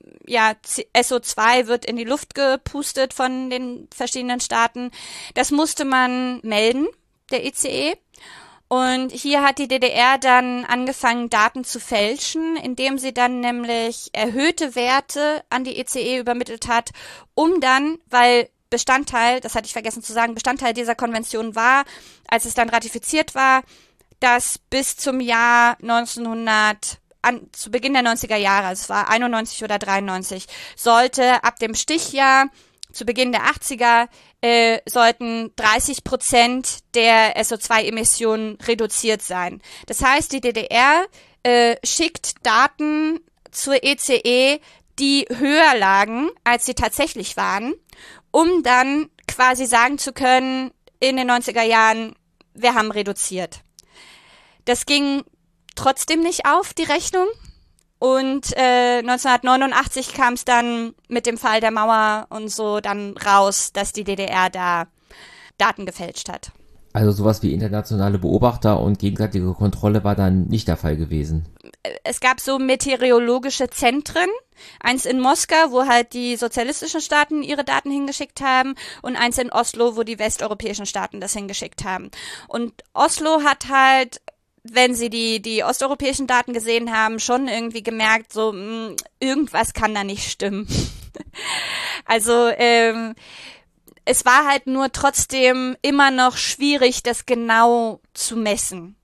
SO2 wird in die Luft gepustet von den verschiedenen Staaten. Das musste man melden, der ICE. Und hier hat die DDR dann angefangen, Daten zu fälschen, indem sie dann nämlich erhöhte Werte an die ICE übermittelt hat, um dann, weil Bestandteil, das hatte ich vergessen zu sagen, Bestandteil dieser Konvention war, als es dann ratifiziert war, dass bis zum Jahr zu Beginn der 90er Jahre, es war 91 oder 93, sollte ab dem Stichjahr zu Beginn der 80er sollten 30% der SO2-Emissionen reduziert sein. Das heißt, die DDR schickt Daten zur ECE, die höher lagen, als sie tatsächlich waren, um dann quasi sagen zu können, in den 90er Jahren, wir haben reduziert. Das ging trotzdem nicht auf, die Rechnung. Und 1989 kam es dann mit dem Fall der Mauer und so dann raus, dass die DDR da Daten gefälscht hat. Also sowas wie internationale Beobachter und gegenseitige Kontrolle war dann nicht der Fall gewesen. Es gab so meteorologische Zentren, eins in Moskau, wo halt die sozialistischen Staaten ihre Daten hingeschickt haben und eins in Oslo, wo die westeuropäischen Staaten das hingeschickt haben. Und Oslo hat halt, wenn sie die osteuropäischen Daten gesehen haben, schon irgendwie gemerkt, so irgendwas kann da nicht stimmen. Also es war halt nur trotzdem immer noch schwierig, das genau zu messen.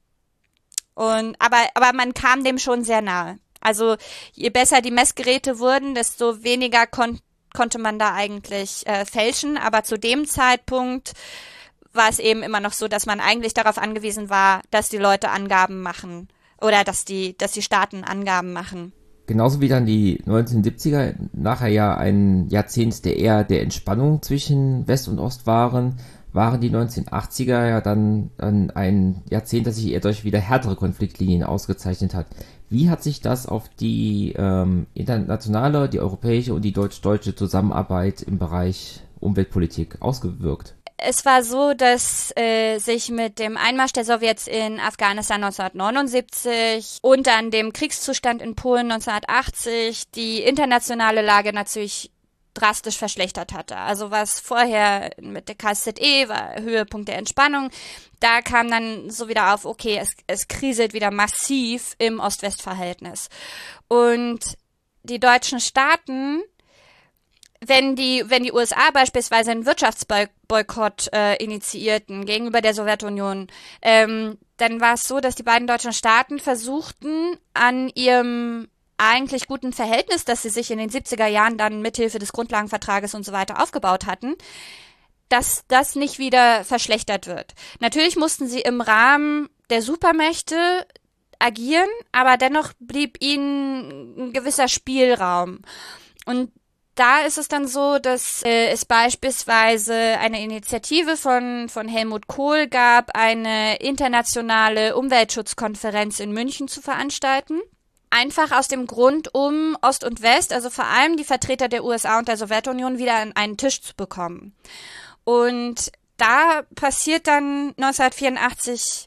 Aber man kam dem schon sehr nahe. Also je besser die Messgeräte wurden, desto weniger konnte man da eigentlich fälschen. Aber zu dem Zeitpunkt war es eben immer noch so, dass man eigentlich darauf angewiesen war, dass die Leute Angaben machen oder dass die Staaten Angaben machen. Genauso wie dann die 1970er nachher ja ein Jahrzehnt der Entspannung zwischen West und Ost waren die 1980er ja dann ein Jahrzehnt, das sich eher durch wieder härtere Konfliktlinien ausgezeichnet hat. Wie hat sich das auf die internationale, die europäische und die deutsch-deutsche Zusammenarbeit im Bereich Umweltpolitik ausgewirkt? Es war so, dass sich mit dem Einmarsch der Sowjets in Afghanistan 1979 und dann dem Kriegszustand in Polen 1980 die internationale Lage natürlich drastisch verschlechtert hatte. Also was vorher mit der KSZE war Höhepunkt der Entspannung, da kam dann so wieder auf, okay, es kriselt wieder massiv im Ost-West-Verhältnis. Und die deutschen Staaten, wenn die USA beispielsweise einen Wirtschaftsboykott initiierten gegenüber der Sowjetunion, dann war es so, dass die beiden deutschen Staaten versuchten, an ihrem eigentlich guten Verhältnis, das sie sich in den 70er Jahren dann mithilfe des Grundlagenvertrages und so weiter aufgebaut hatten, dass das nicht wieder verschlechtert wird. Natürlich mussten sie im Rahmen der Supermächte agieren, aber dennoch blieb ihnen ein gewisser Spielraum. Und da ist es dann so, dass es beispielsweise eine Initiative von Helmut Kohl gab, eine internationale Umweltschutzkonferenz in München zu veranstalten. Einfach aus dem Grund, um Ost und West, also vor allem die Vertreter der USA und der Sowjetunion, wieder an einen Tisch zu bekommen. Und da passiert dann 1984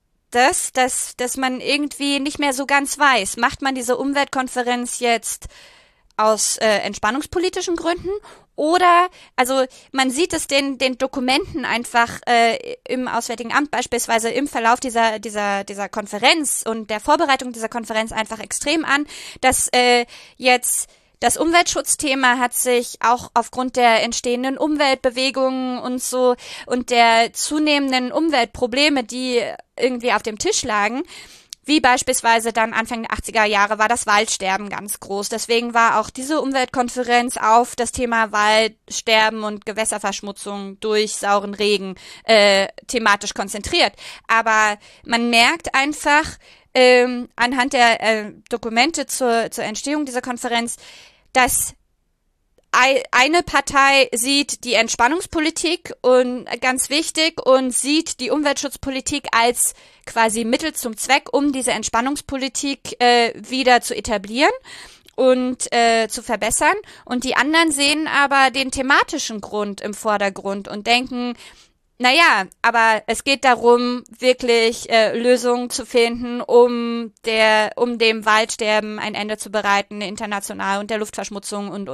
dass man irgendwie nicht mehr so ganz weiß, macht man diese Umweltkonferenz jetzt aus entspannungspolitischen Gründen oder, also man sieht es den Dokumenten einfach im Auswärtigen Amt beispielsweise im Verlauf dieser Konferenz und der Vorbereitung dieser Konferenz einfach extrem an, dass jetzt Das Umweltschutzthema hat sich auch aufgrund der entstehenden Umweltbewegungen und so und der zunehmenden Umweltprobleme, die irgendwie auf dem Tisch lagen, wie beispielsweise dann Anfang der 80er Jahre war das Waldsterben ganz groß. Deswegen war auch diese Umweltkonferenz auf das Thema Waldsterben und Gewässerverschmutzung durch sauren Regen thematisch konzentriert. Aber man merkt einfach anhand der Dokumente zur Entstehung dieser Konferenz, dass eine Partei sieht die Entspannungspolitik und ganz wichtig und sieht die Umweltschutzpolitik als quasi Mittel zum Zweck, um diese Entspannungspolitik wieder zu etablieren und zu verbessern. Und die anderen sehen aber den thematischen Grund im Vordergrund und denken, naja, aber es geht darum, wirklich Lösungen zu finden, um dem Waldsterben ein Ende zu bereiten, international und der Luftverschmutzung und.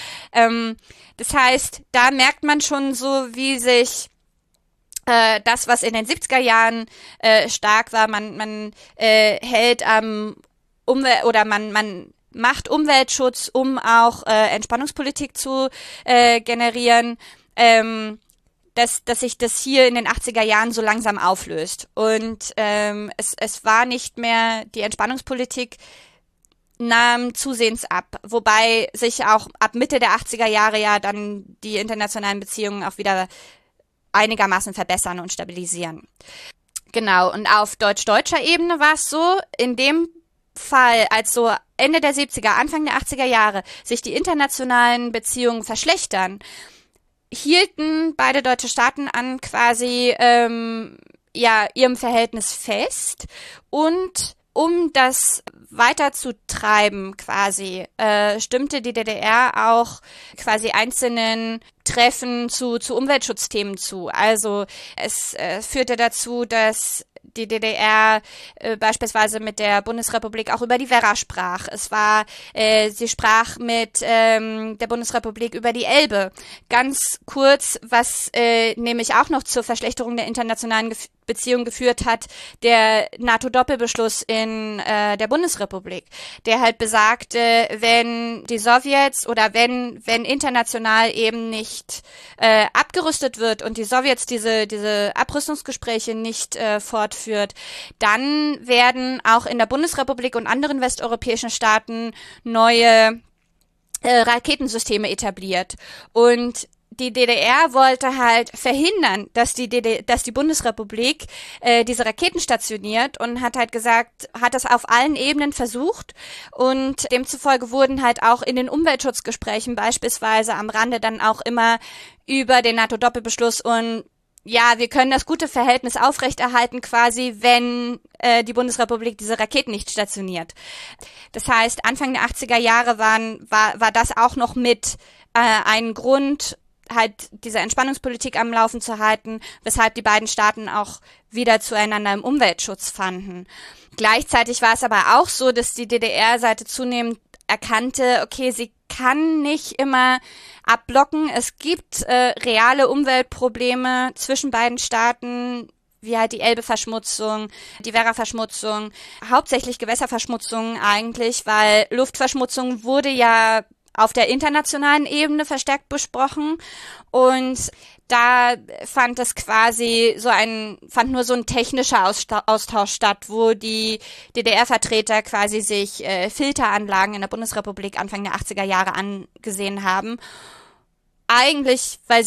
Das heißt, da merkt man schon so, wie sich das, was in den 70er Jahren stark war, man hält am Umwelt oder man macht Umweltschutz, um auch Entspannungspolitik zu generieren. Dass sich das hier in den 80er Jahren so langsam auflöst. Und es war nicht mehr, die Entspannungspolitik nahm zusehends ab, wobei sich auch ab Mitte der 80er Jahre ja dann die internationalen Beziehungen auch wieder einigermaßen verbessern und stabilisieren. Genau, und auf deutsch-deutscher Ebene war es so, in dem Fall, als so Ende der 70er, Anfang der 80er Jahre sich die internationalen Beziehungen verschlechtern, hielten beide deutsche Staaten an quasi ihrem Verhältnis fest und um das weiterzutreiben quasi, stimmte die DDR auch quasi einzelnen Treffen zu Umweltschutzthemen zu. Also es führte dazu, dass die DDR beispielsweise mit der Bundesrepublik auch über die Werra sprach. Sie sprach mit der Bundesrepublik über die Elbe. Ganz kurz, was nämlich auch noch zur Verschlechterung der internationalen Beziehungen geführt hat, der NATO-Doppelbeschluss in der Bundesrepublik, der halt besagte, wenn die Sowjets oder wenn international eben nicht abgerüstet wird und die Sowjets diese Abrüstungsgespräche nicht fortführt, dann werden auch in der Bundesrepublik und anderen westeuropäischen Staaten neue Raketensysteme etabliert. Und die DDR wollte halt verhindern, dass die Bundesrepublik diese Raketen stationiert und hat halt gesagt, hat das auf allen Ebenen versucht und demzufolge wurden halt auch in den Umweltschutzgesprächen beispielsweise am Rande dann auch immer über den NATO-Doppelbeschluss und ja, wir können das gute Verhältnis aufrechterhalten quasi, wenn die Bundesrepublik diese Raketen nicht stationiert. Das heißt, Anfang der 80er Jahre war das auch noch mit ein Grund, halt diese Entspannungspolitik am Laufen zu halten, weshalb die beiden Staaten auch wieder zueinander im Umweltschutz fanden. Gleichzeitig war es aber auch so, dass die DDR-Seite zunehmend erkannte, okay, sie kann nicht immer abblocken. Es gibt reale Umweltprobleme zwischen beiden Staaten, wie halt die Elbeverschmutzung, die Werra-Verschmutzung, hauptsächlich Gewässerverschmutzung eigentlich, weil Luftverschmutzung wurde ja auf der internationalen Ebene verstärkt besprochen und da fand nur so ein technischer Austausch statt, wo die DDR-Vertreter quasi sich Filteranlagen in der Bundesrepublik Anfang der 80er Jahre angesehen haben. Eigentlich, weil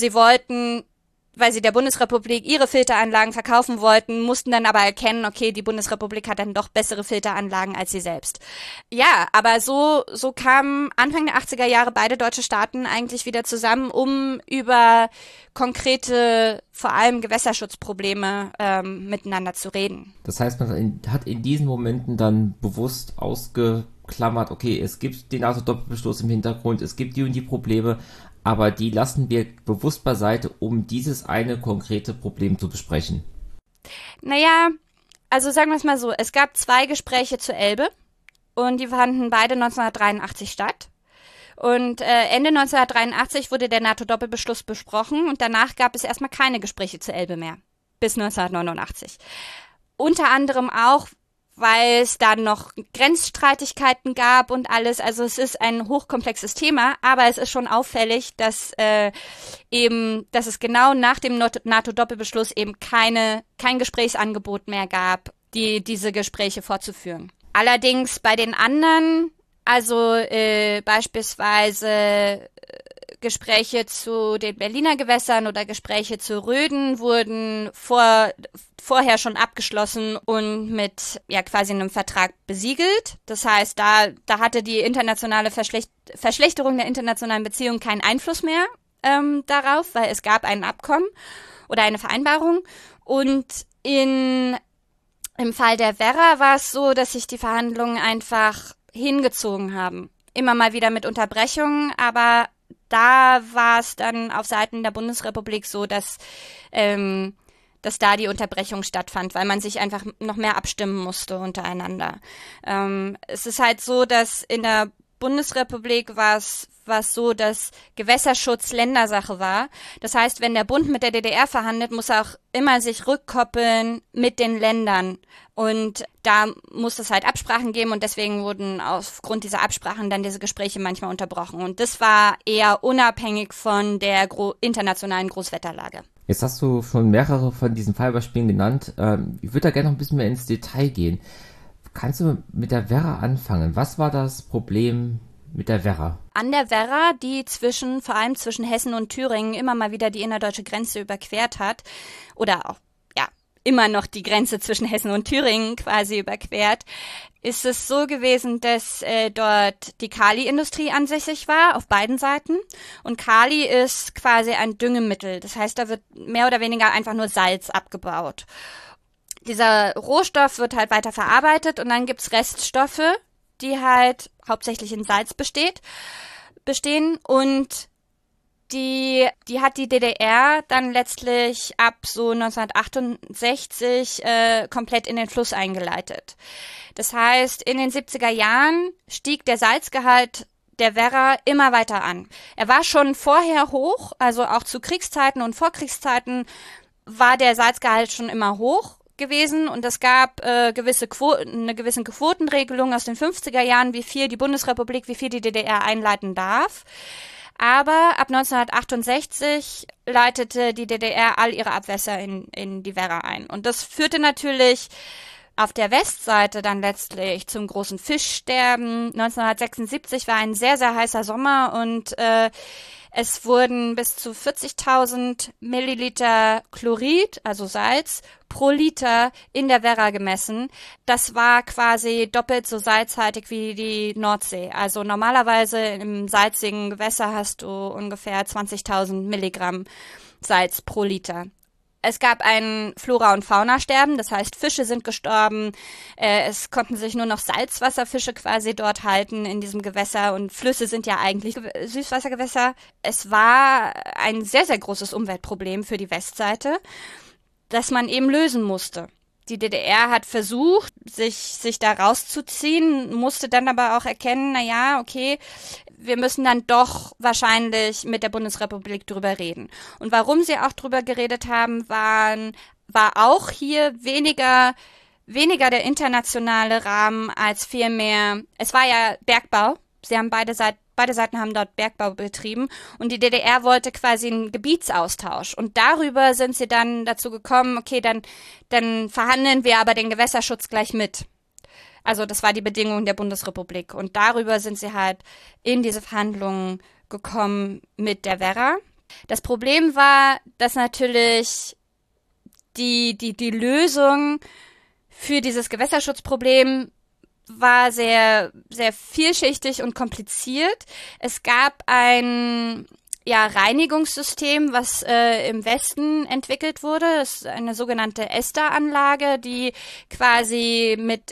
sie der Bundesrepublik ihre Filteranlagen verkaufen wollten, mussten dann aber erkennen, okay, die Bundesrepublik hat dann doch bessere Filteranlagen als sie selbst. Ja, aber so kamen Anfang der 80er Jahre beide deutsche Staaten eigentlich wieder zusammen, um über konkrete, vor allem Gewässerschutzprobleme miteinander zu reden. Das heißt, man hat in diesen Momenten dann bewusst ausgeklammert, okay, es gibt den NATO-Doppelbeschluss im Hintergrund, es gibt die und die Probleme, aber die lassen wir bewusst beiseite, um dieses eine konkrete Problem zu besprechen. Naja, also sagen wir es mal so, es gab 2 Gespräche zur Elbe und die fanden beide 1983 statt. Und Ende 1983 wurde der NATO-Doppelbeschluss besprochen und danach gab es erstmal keine Gespräche zur Elbe mehr, bis 1989. Unter anderem auch, weil es da noch Grenzstreitigkeiten gab und alles. Also es ist ein hochkomplexes Thema, aber es ist schon auffällig, dass dass es genau nach dem NATO-Doppelbeschluss eben kein Gesprächsangebot mehr gab, diese Gespräche fortzuführen. Allerdings bei den anderen, also beispielsweise Gespräche zu den Berliner Gewässern oder Gespräche zu Röden wurden vorher schon abgeschlossen und mit quasi einem Vertrag besiegelt. Das heißt, da hatte die internationale Verschlechterung der internationalen Beziehungen keinen Einfluss mehr darauf, weil es gab ein Abkommen oder eine Vereinbarung. Und im Fall der Werra war es so, dass sich die Verhandlungen einfach hingezogen haben. Immer mal wieder mit Unterbrechungen, aber da war es dann auf Seiten der Bundesrepublik so, dass da die Unterbrechung stattfand, weil man sich einfach noch mehr abstimmen musste untereinander. Es ist halt so, dass in der Bundesrepublik war es so, dass Gewässerschutz Ländersache war. Das heißt, wenn der Bund mit der DDR verhandelt, muss er auch immer sich rückkoppeln mit den Ländern. Und da muss es halt Absprachen geben und deswegen wurden aufgrund dieser Absprachen dann diese Gespräche manchmal unterbrochen. Und das war eher unabhängig von der internationalen Großwetterlage. Jetzt hast du schon mehrere von diesen Fallbeispielen genannt. Ich würde da gerne noch ein bisschen mehr ins Detail gehen. Kannst du mit der Werra anfangen? Was war das Problem mit der Werra? An der Werra, die vor allem zwischen Hessen und Thüringen immer mal wieder die innerdeutsche Grenze überquert hat oder auch immer noch die Grenze zwischen Hessen und Thüringen quasi überquert, ist es so gewesen, dass dort die Kaliindustrie ansässig war, auf beiden Seiten. Und Kali ist quasi ein Düngemittel. Das heißt, da wird mehr oder weniger einfach nur Salz abgebaut. Dieser Rohstoff wird halt weiter verarbeitet und dann gibt's Reststoffe, die halt hauptsächlich in Salz bestehen und die hat die DDR dann letztlich ab so 1968 komplett in den Fluss eingeleitet. Das heißt, in den 70er Jahren stieg der Salzgehalt der Werra immer weiter an. Er war schon vorher hoch, also auch zu Kriegszeiten und Vorkriegszeiten war der Salzgehalt schon immer hoch gewesen und es gab eine gewisse Quotenregelung aus den 50er Jahren, wie viel die DDR einleiten darf. Aber ab 1968 leitete die DDR all ihre Abwässer in die Werra ein. Und das führte natürlich auf der Westseite dann letztlich zum großen Fischsterben. 1976 war ein sehr, sehr heißer Sommer und es wurden bis zu 40.000 Milliliter Chlorid, also Salz, pro Liter in der Werra gemessen. Das war quasi doppelt so salzhaltig wie die Nordsee. Also normalerweise im salzigen Gewässer hast du ungefähr 20.000 Milligramm Salz pro Liter. Es gab ein Flora- und Faunasterben, das heißt Fische sind gestorben, es konnten sich nur noch Salzwasserfische quasi dort halten in diesem Gewässer und Flüsse sind ja eigentlich Süßwassergewässer. Es war ein sehr, sehr großes Umweltproblem für die Westseite, das man eben lösen musste. Die DDR hat versucht, sich da rauszuziehen, musste dann aber auch erkennen, okay, wir müssen dann doch wahrscheinlich mit der Bundesrepublik drüber reden. Und warum sie auch drüber geredet haben, war auch hier weniger der internationale Rahmen als vielmehr, es war ja Bergbau. Sie haben beide Seiten haben dort Bergbau betrieben und die DDR wollte quasi einen Gebietsaustausch. Und darüber sind sie dann dazu gekommen, okay, dann verhandeln wir aber den Gewässerschutz gleich mit. Also das war die Bedingung der Bundesrepublik. Und darüber sind sie halt in diese Verhandlungen gekommen mit der Werra. Das Problem war, dass natürlich die Lösung für dieses Gewässerschutzproblem war sehr, sehr vielschichtig und kompliziert. Es gab ein Reinigungssystem, was im Westen entwickelt wurde. Das ist eine sogenannte ESTA-Anlage, die quasi mit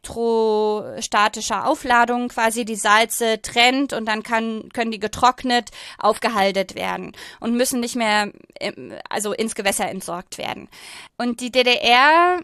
elektrostatischer Aufladung quasi die Salze trennt und dann können die getrocknet aufgehalten werden und müssen nicht mehr ins Gewässer entsorgt werden. Und die DDR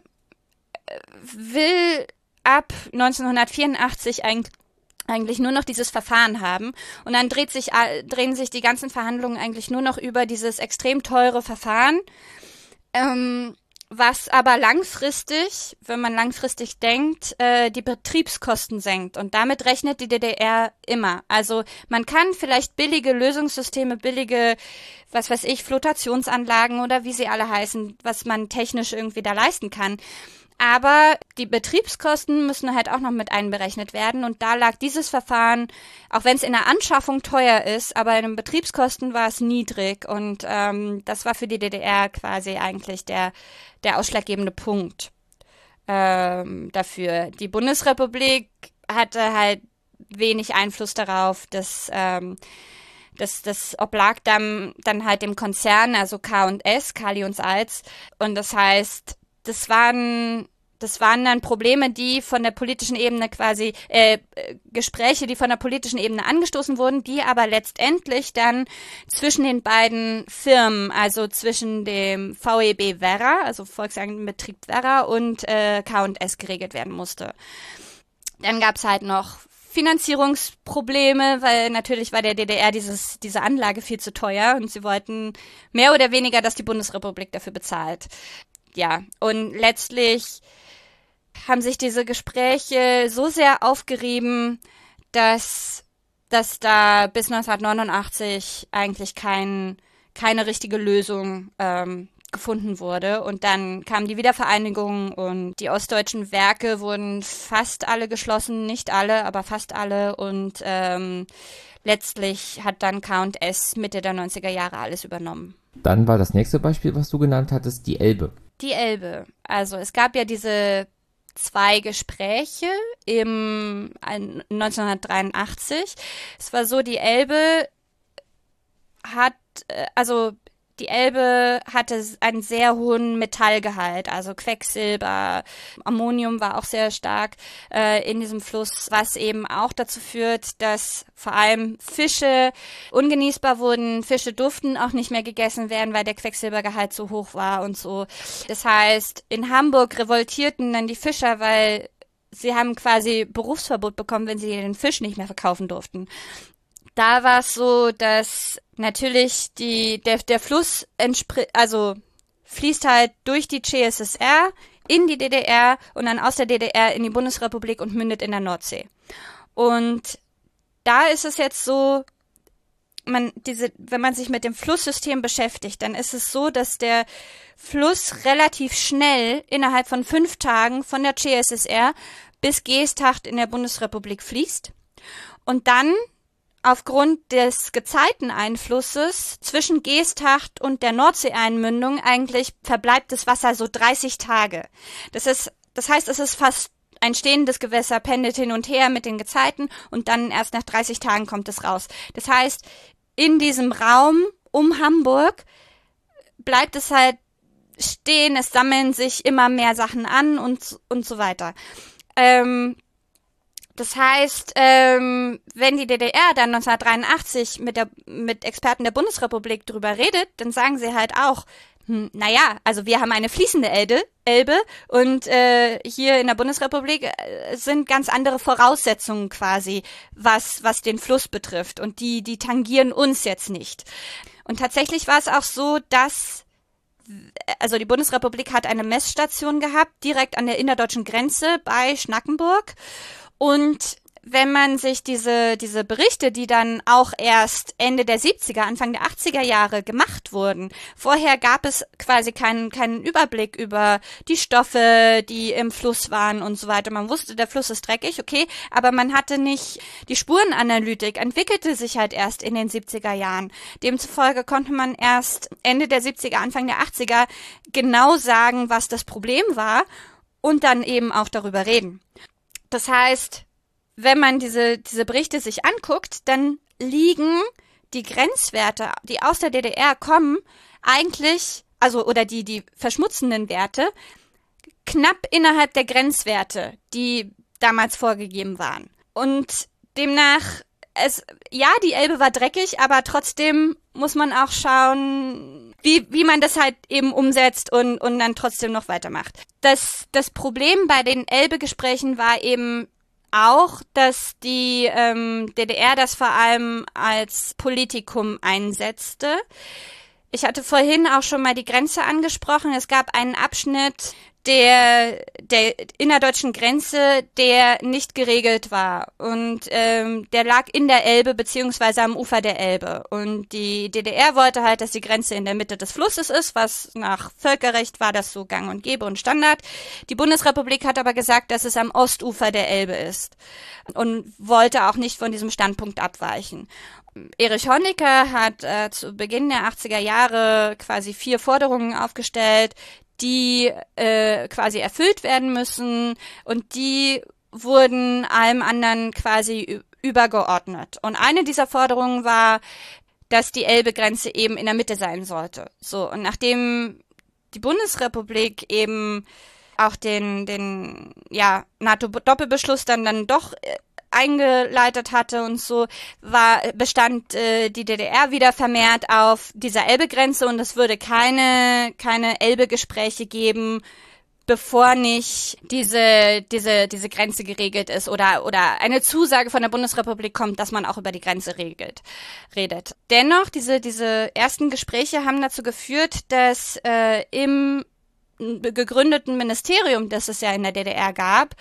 will ab 1984 eigentlich nur noch dieses Verfahren haben. Und dann drehen sich die ganzen Verhandlungen eigentlich nur noch über dieses extrem teure Verfahren, was aber langfristig, wenn man langfristig denkt, die Betriebskosten senkt. Und damit rechnet die DDR immer. Also man kann vielleicht billige Lösungssysteme, billige, was weiß ich, Flotationsanlagen oder wie sie alle heißen, was man technisch irgendwie da leisten kann. Aber die Betriebskosten müssen halt auch noch mit einberechnet werden. Und da lag dieses Verfahren, auch wenn es in der Anschaffung teuer ist, aber in den Betriebskosten war es niedrig. Und das war für die DDR quasi eigentlich der ausschlaggebende Punkt dafür. Die Bundesrepublik hatte halt wenig Einfluss darauf, das oblag dann halt dem Konzern, also K&S, Kali und Salz. Und das heißt, das waren dann Probleme, die von der politischen Ebene quasi, Gespräche, die von der politischen Ebene angestoßen wurden, die aber letztendlich dann zwischen den beiden Firmen, also zwischen dem VEB Werra, also Volkswagenbetrieb Werra und K&S geregelt werden musste. Dann gab's halt noch Finanzierungsprobleme, weil natürlich war der DDR diese Anlage viel zu teuer und sie wollten mehr oder weniger, dass die Bundesrepublik dafür bezahlt. Ja, und letztlich haben sich diese Gespräche so sehr aufgerieben, dass da bis 1989 eigentlich keine richtige Lösung gefunden wurde. Und dann kam die Wiedervereinigung und die ostdeutschen Werke wurden fast alle geschlossen, nicht alle, aber fast alle. Und letztlich hat dann K&S Mitte der 90er Jahre alles übernommen. Dann war das nächste Beispiel, was du genannt hattest, die Elbe. Die Elbe. Also es gab ja diese 2 Gespräche im 1983. Es war so, die Elbe hatte einen sehr hohen Metallgehalt, also Quecksilber, Ammonium war auch sehr stark in diesem Fluss, was eben auch dazu führt, dass vor allem Fische ungenießbar wurden, Fische durften auch nicht mehr gegessen werden, weil der Quecksilbergehalt so hoch war und so. Das heißt, in Hamburg revoltierten dann die Fischer, weil sie haben quasi Berufsverbot bekommen, wenn sie den Fisch nicht mehr verkaufen durften. Da war es so, dass natürlich der Fluss fließt halt durch die CSSR in die DDR und dann aus der DDR in die Bundesrepublik und mündet in der Nordsee. Und da ist es jetzt so, wenn man sich mit dem Flusssystem beschäftigt, dann ist es so, dass der Fluss relativ schnell innerhalb von 5 Tagen von der CSSR bis Geesthacht in der Bundesrepublik fließt und dann aufgrund des Gezeiteneinflusses zwischen Geesthacht und der Nordseeeinmündung eigentlich verbleibt das Wasser so 30 Tage. Das heißt, es ist fast ein stehendes Gewässer, pendelt hin und her mit den Gezeiten und dann erst nach 30 Tagen kommt es raus. Das heißt, in diesem Raum um Hamburg bleibt es halt stehen, es sammeln sich immer mehr Sachen an und so weiter. Das heißt, wenn die DDR dann 1983 mit Experten der Bundesrepublik drüber redet, dann sagen sie halt auch, naja, also wir haben eine fließende Elbe und hier in der Bundesrepublik sind ganz andere Voraussetzungen quasi, was den Fluss betrifft und die tangieren uns jetzt nicht. Und tatsächlich war es auch so, dass also die Bundesrepublik hat eine Messstation gehabt, direkt an der innerdeutschen Grenze bei Schnackenburg. Und wenn man sich diese Berichte, die dann auch erst Ende der 70er, Anfang der 80er Jahre gemacht wurden, vorher gab es quasi keinen Überblick über die Stoffe, die im Fluss waren und so weiter. Man wusste, der Fluss ist dreckig, okay, aber man hatte nicht, die Spurenanalytik entwickelte sich halt erst in den 70er Jahren. Demzufolge konnte man erst Ende der 70er, Anfang der 80er genau sagen, was das Problem war und dann eben auch darüber reden. Das heißt, wenn man diese Berichte sich anguckt, dann liegen die Grenzwerte, die aus der DDR kommen, eigentlich, also oder die verschmutzenden Werte, knapp innerhalb der Grenzwerte, die damals vorgegeben waren. Und demnach, die Elbe war dreckig, aber trotzdem muss man auch schauen, wie man das halt eben umsetzt und dann trotzdem noch weitermacht. Das Problem bei den Elbe-Gesprächen war eben auch, dass die DDR das vor allem als Politikum einsetzte. Ich hatte vorhin auch schon mal die Grenze angesprochen. Es gab einen Abschnitt der innerdeutschen Grenze, der nicht geregelt war. Und der lag in der Elbe beziehungsweise am Ufer der Elbe. Und die DDR wollte halt, dass die Grenze in der Mitte des Flusses ist, was nach Völkerrecht war das so gang und gäbe und Standard. Die Bundesrepublik hat aber gesagt, dass es am Ostufer der Elbe ist und wollte auch nicht von diesem Standpunkt abweichen. Erich Honecker hat zu Beginn der 80er Jahre quasi 4 Forderungen aufgestellt, die quasi erfüllt werden müssen, und die wurden allem anderen quasi übergeordnet. Und eine dieser Forderungen war, dass die Elbegrenze eben in der Mitte sein sollte. So, und nachdem die Bundesrepublik eben auch den NATO-Doppelbeschluss dann doch eingeleitet hatte und so, bestand die DDR wieder vermehrt auf dieser Elbegrenze, und es würde keine Elbegespräche geben, bevor nicht diese Grenze geregelt ist oder eine Zusage von der Bundesrepublik kommt, dass man auch über die Grenze redet. Dennoch, diese ersten Gespräche haben dazu geführt, dass im gegründeten Ministerium, das es ja in der DDR gab,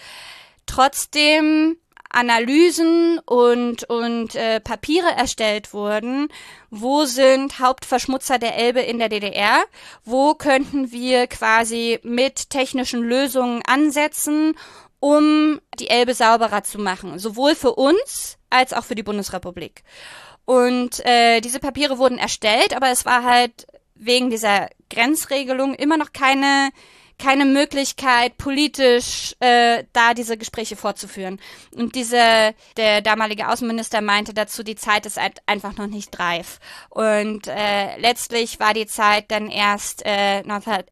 trotzdem Analysen und Papiere erstellt wurden. Wo sind Hauptverschmutzer der Elbe in der DDR? Wo könnten wir quasi mit technischen Lösungen ansetzen, um die Elbe sauberer zu machen? Sowohl für uns als auch für die Bundesrepublik. Und diese Papiere wurden erstellt, aber es war halt wegen dieser Grenzregelung immer noch keine Möglichkeit, politisch da diese Gespräche fortzuführen. Und der damalige Außenminister meinte dazu, die Zeit ist halt einfach noch nicht reif. Und letztlich war die Zeit dann erst Ende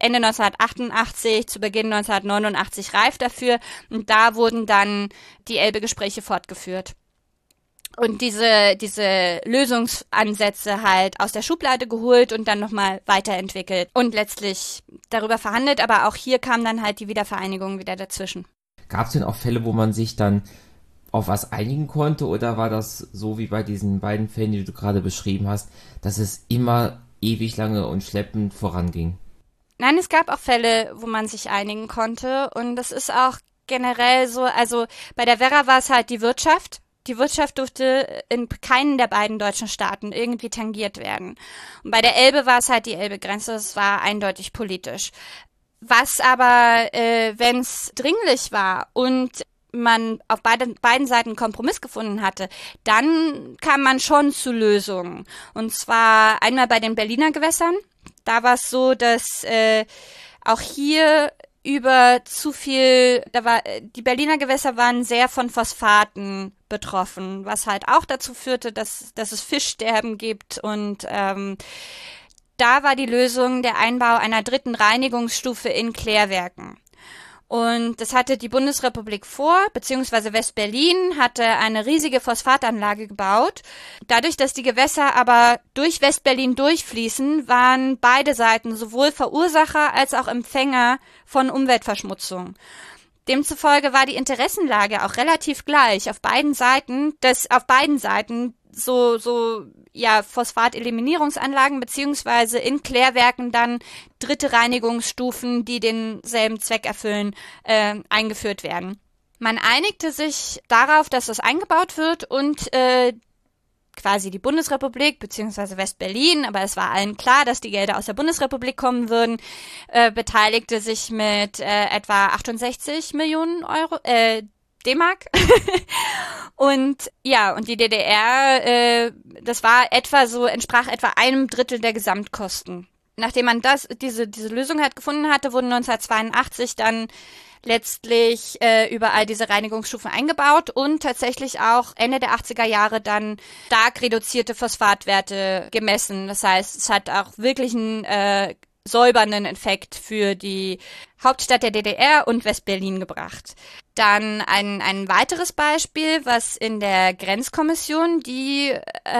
1988, zu Beginn 1989 reif dafür. Und da wurden dann die Elbe-Gespräche fortgeführt. Und diese Lösungsansätze halt aus der Schublade geholt und dann nochmal weiterentwickelt und letztlich darüber verhandelt, aber auch hier kam dann halt die Wiedervereinigung wieder dazwischen. Gab es denn auch Fälle, wo man sich dann auf was einigen konnte, oder war das so wie bei diesen beiden Fällen, die du gerade beschrieben hast, dass es immer ewig lange und schleppend voranging? Nein, es gab auch Fälle, wo man sich einigen konnte, und das ist auch generell so, also bei der Werra war es halt die Wirtschaft. Die Wirtschaft durfte in keinen der beiden deutschen Staaten irgendwie tangiert werden. Und bei der Elbe war es halt die Elbegrenze, das war eindeutig politisch. Was aber, wenn es dringlich war und man auf beiden Seiten einen Kompromiss gefunden hatte, dann kam man schon zu Lösungen. Und zwar einmal bei den Berliner Gewässern. Da war es so, dass auch hier über zu viel, die Berliner Gewässer waren sehr von Phosphaten betroffen, was halt auch dazu führte, dass es Fischsterben gibt, und da war die Lösung der Einbau einer 3. Reinigungsstufe in Klärwerken. Und das hatte die Bundesrepublik vor, beziehungsweise West-Berlin hatte eine riesige Phosphatanlage gebaut. Dadurch, dass die Gewässer aber durch West-Berlin durchfließen, waren beide Seiten sowohl Verursacher als auch Empfänger von Umweltverschmutzung. Demzufolge war die Interessenlage auch relativ gleich auf beiden Seiten, dass auf beiden Seiten so Phosphateliminierungsanlagen beziehungsweise in Klärwerken dann 3. Reinigungsstufen, die denselben Zweck erfüllen, eingeführt werden. Man einigte sich darauf, dass das eingebaut wird, und quasi die Bundesrepublik beziehungsweise West-Berlin, aber es war allen klar, dass die Gelder aus der Bundesrepublik kommen würden, beteiligte sich mit etwa 68 Millionen D-Mark. Und die DDR, das war entsprach etwa 1/3 der Gesamtkosten. Nachdem man diese Lösung halt gefunden hatte, wurden 1982 dann letztlich überall diese Reinigungsstufen eingebaut und tatsächlich auch Ende der 80er Jahre dann stark reduzierte Phosphatwerte gemessen. Das heißt, es hat auch wirklich einen säubernden Effekt für die Hauptstadt der DDR und West-Berlin gebracht. Dann ein weiteres Beispiel, was in der Grenzkommission, die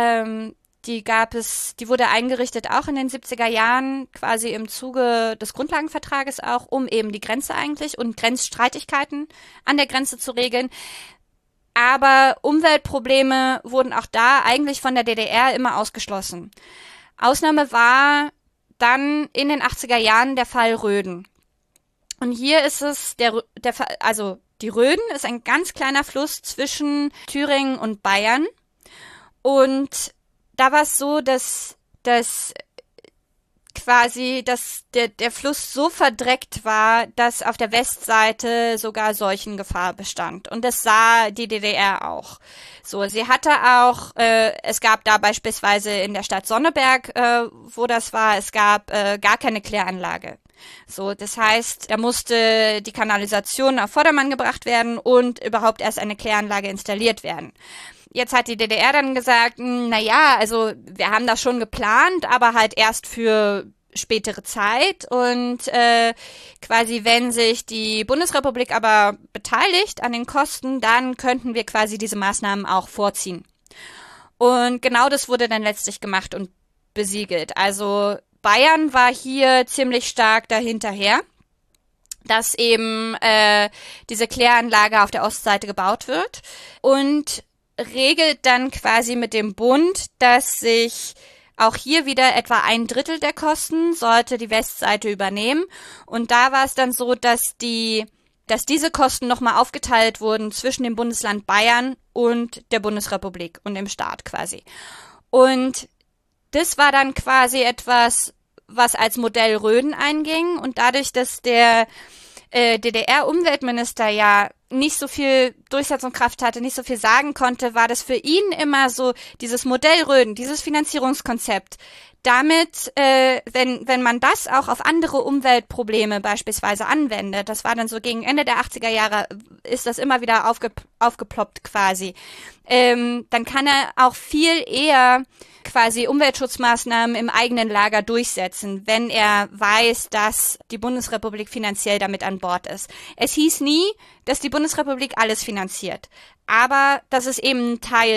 wurde eingerichtet auch in den 70er Jahren, quasi im Zuge des Grundlagenvertrages auch, um eben die Grenze eigentlich und Grenzstreitigkeiten an der Grenze zu regeln. Aber Umweltprobleme wurden auch da eigentlich von der DDR immer ausgeschlossen. Ausnahme war dann in den 80er Jahren der Fall Röden. Und hier ist es, die Röden ist ein ganz kleiner Fluss zwischen Thüringen und Bayern. Und da war es so, dass der Fluss so verdreckt war, dass auf der Westseite sogar Seuchengefahr bestand. Und das sah die DDR auch. So, sie hatte auch, es gab da beispielsweise in der Stadt Sonneberg, wo das war, es gab gar keine Kläranlage. So, das heißt, da musste die Kanalisation auf Vordermann gebracht werden und überhaupt erst eine Kläranlage installiert werden. Jetzt hat die DDR dann gesagt, also wir haben das schon geplant, aber halt erst für spätere Zeit und quasi wenn sich die Bundesrepublik aber beteiligt an den Kosten, dann könnten wir quasi diese Maßnahmen auch vorziehen. Und genau das wurde dann letztlich gemacht und besiegelt. Also Bayern war hier ziemlich stark dahinterher, dass eben diese Kläranlage auf der Ostseite gebaut wird und regelt dann quasi mit dem Bund, dass sich auch hier wieder etwa 1/3 der Kosten sollte die Westseite übernehmen. Und da war es dann so, dass diese Kosten nochmal aufgeteilt wurden zwischen dem Bundesland Bayern und der Bundesrepublik und dem Staat quasi. Und das war dann quasi etwas, was als Modell Röden einging. Und dadurch, dass der DDR-Umweltminister ja nicht so viel Durchsetzungskraft hatte, nicht so viel sagen konnte, war das für ihn immer so dieses Modell Röden, dieses Finanzierungskonzept. Damit, wenn man das auch auf andere Umweltprobleme beispielsweise anwendet, das war dann so gegen Ende der 80er Jahre, ist das immer wieder aufgeploppt quasi, dann kann er auch viel eher quasi Umweltschutzmaßnahmen im eigenen Lager durchsetzen, wenn er weiß, dass die Bundesrepublik finanziell damit an Bord ist. Es hieß nie, dass die Bundesrepublik alles finanziert, aber dass es eben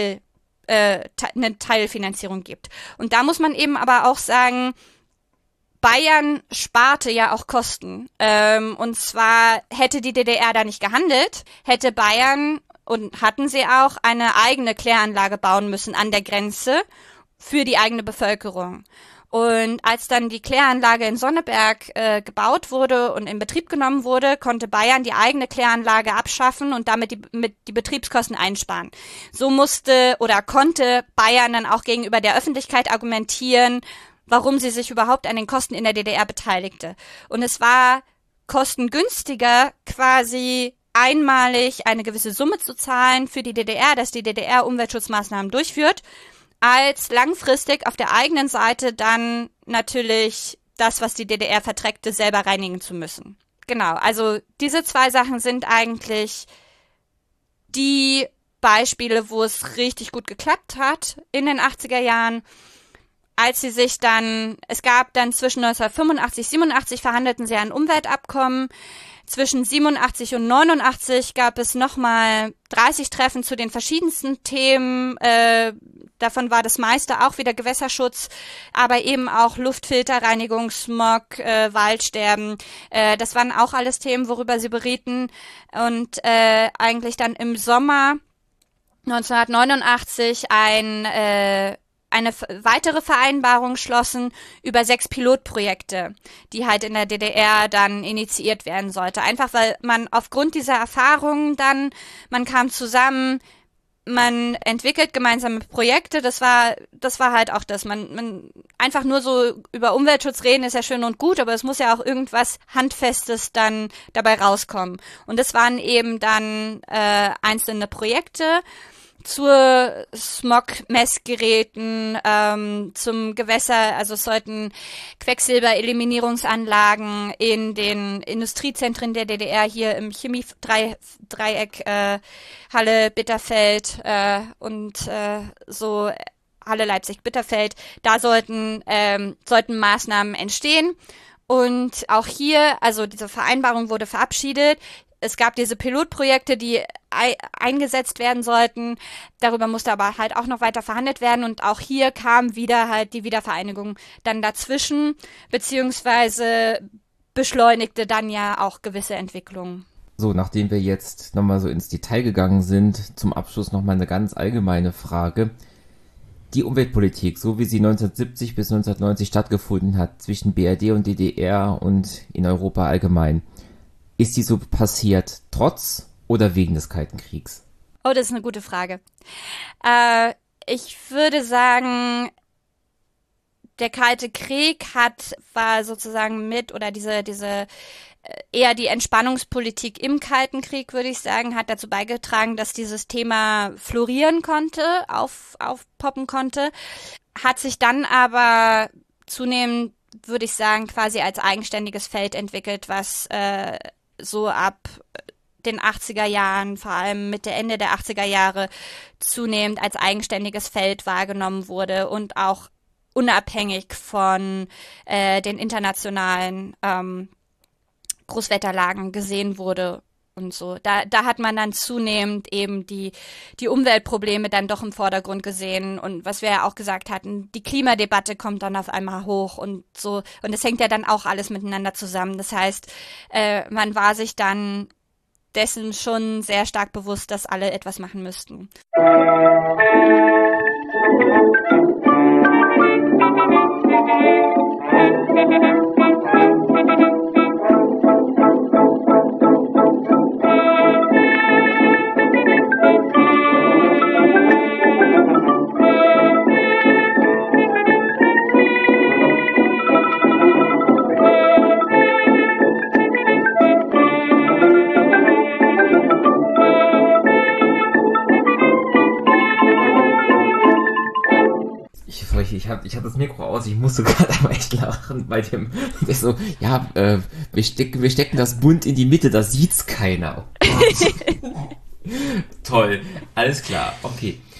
eine Teilfinanzierung gibt. Und da muss man eben aber auch sagen, Bayern sparte ja auch Kosten. Und zwar hätte die DDR da nicht gehandelt, hätte Bayern, und hatten sie auch, eine eigene Kläranlage bauen müssen an der Grenze für die eigene Bevölkerung. Und als dann die Kläranlage in Sonneberg gebaut wurde und in Betrieb genommen wurde, konnte Bayern die eigene Kläranlage abschaffen und damit die Betriebskosten einsparen. So konnte Bayern dann auch gegenüber der Öffentlichkeit argumentieren, warum sie sich überhaupt an den Kosten in der DDR beteiligte. Und es war kostengünstiger, quasi einmalig eine gewisse Summe zu zahlen für die DDR, dass die DDR Umweltschutzmaßnahmen durchführt, als langfristig auf der eigenen Seite dann natürlich das, was die DDR verträgte, selber reinigen zu müssen. Genau, also diese zwei Sachen sind eigentlich die Beispiele, wo es richtig gut geklappt hat in den 80er Jahren. Es gab dann zwischen 1985 und 87 verhandelten sie ein Umweltabkommen. Zwischen 87 und 89 gab es nochmal 30 Treffen zu den verschiedensten Themen. Davon war das meiste auch wieder Gewässerschutz, aber eben auch Luftfilterreinigung, Smog, Waldsterben. Das waren auch alles Themen, worüber sie berieten. Und eigentlich dann im Sommer 1989 eine weitere Vereinbarung schlossen über 6 Pilotprojekte, die halt in der DDR dann initiiert werden sollte. Einfach weil man aufgrund dieser Erfahrungen man kam zusammen, man entwickelt gemeinsame Projekte, das war halt auch das. Man einfach nur so über Umweltschutz reden ist ja schön und gut, aber es muss ja auch irgendwas Handfestes dann dabei rauskommen. Und das waren eben dann einzelne Projekte zur Smog-Messgeräten, zum Gewässer, also es sollten Quecksilbereliminierungsanlagen in den Industriezentren der DDR hier im Chemiedreieck, Halle, Bitterfeld und so Halle, Leipzig, Bitterfeld, da sollten Maßnahmen entstehen. Und auch hier, also diese Vereinbarung wurde verabschiedet. Es gab diese Pilotprojekte, die eingesetzt werden sollten. Darüber musste aber halt auch noch weiter verhandelt werden. Und auch hier kam wieder halt die Wiedervereinigung dann dazwischen, beziehungsweise beschleunigte dann ja auch gewisse Entwicklungen. So, nachdem wir jetzt nochmal so ins Detail gegangen sind, zum Abschluss nochmal eine ganz allgemeine Frage. Die Umweltpolitik, so wie sie 1970 bis 1990 stattgefunden hat, zwischen BRD und DDR und in Europa allgemein, ist die so passiert trotz oder wegen des Kalten Kriegs? Oh, das ist eine gute Frage. Ich würde sagen, der Kalte Krieg war sozusagen eher die Entspannungspolitik im Kalten Krieg, würde ich sagen, hat dazu beigetragen, dass dieses Thema florieren konnte, aufpoppen konnte, hat sich dann aber zunehmend, würde ich sagen, quasi als eigenständiges Feld entwickelt, was so ab den 80er Jahren, vor allem Mitte, Ende der 80er Jahre, zunehmend als eigenständiges Feld wahrgenommen wurde und auch unabhängig von den internationalen Großwetterlagen gesehen wurde und so. Da hat man dann zunehmend eben die Umweltprobleme dann doch im Vordergrund gesehen und was wir ja auch gesagt hatten, die Klimadebatte kommt dann auf einmal hoch und so. Und das hängt ja dann auch alles miteinander zusammen. Das heißt, man war sich dann dessen schon sehr stark bewusst, dass alle etwas machen müssten. Ich hab das Mikro aus, ich musste gerade aber echt lachen bei dem, der so, ja, wir stecken das bunt in die Mitte, da sieht's keiner. Oh Toll, alles klar, okay.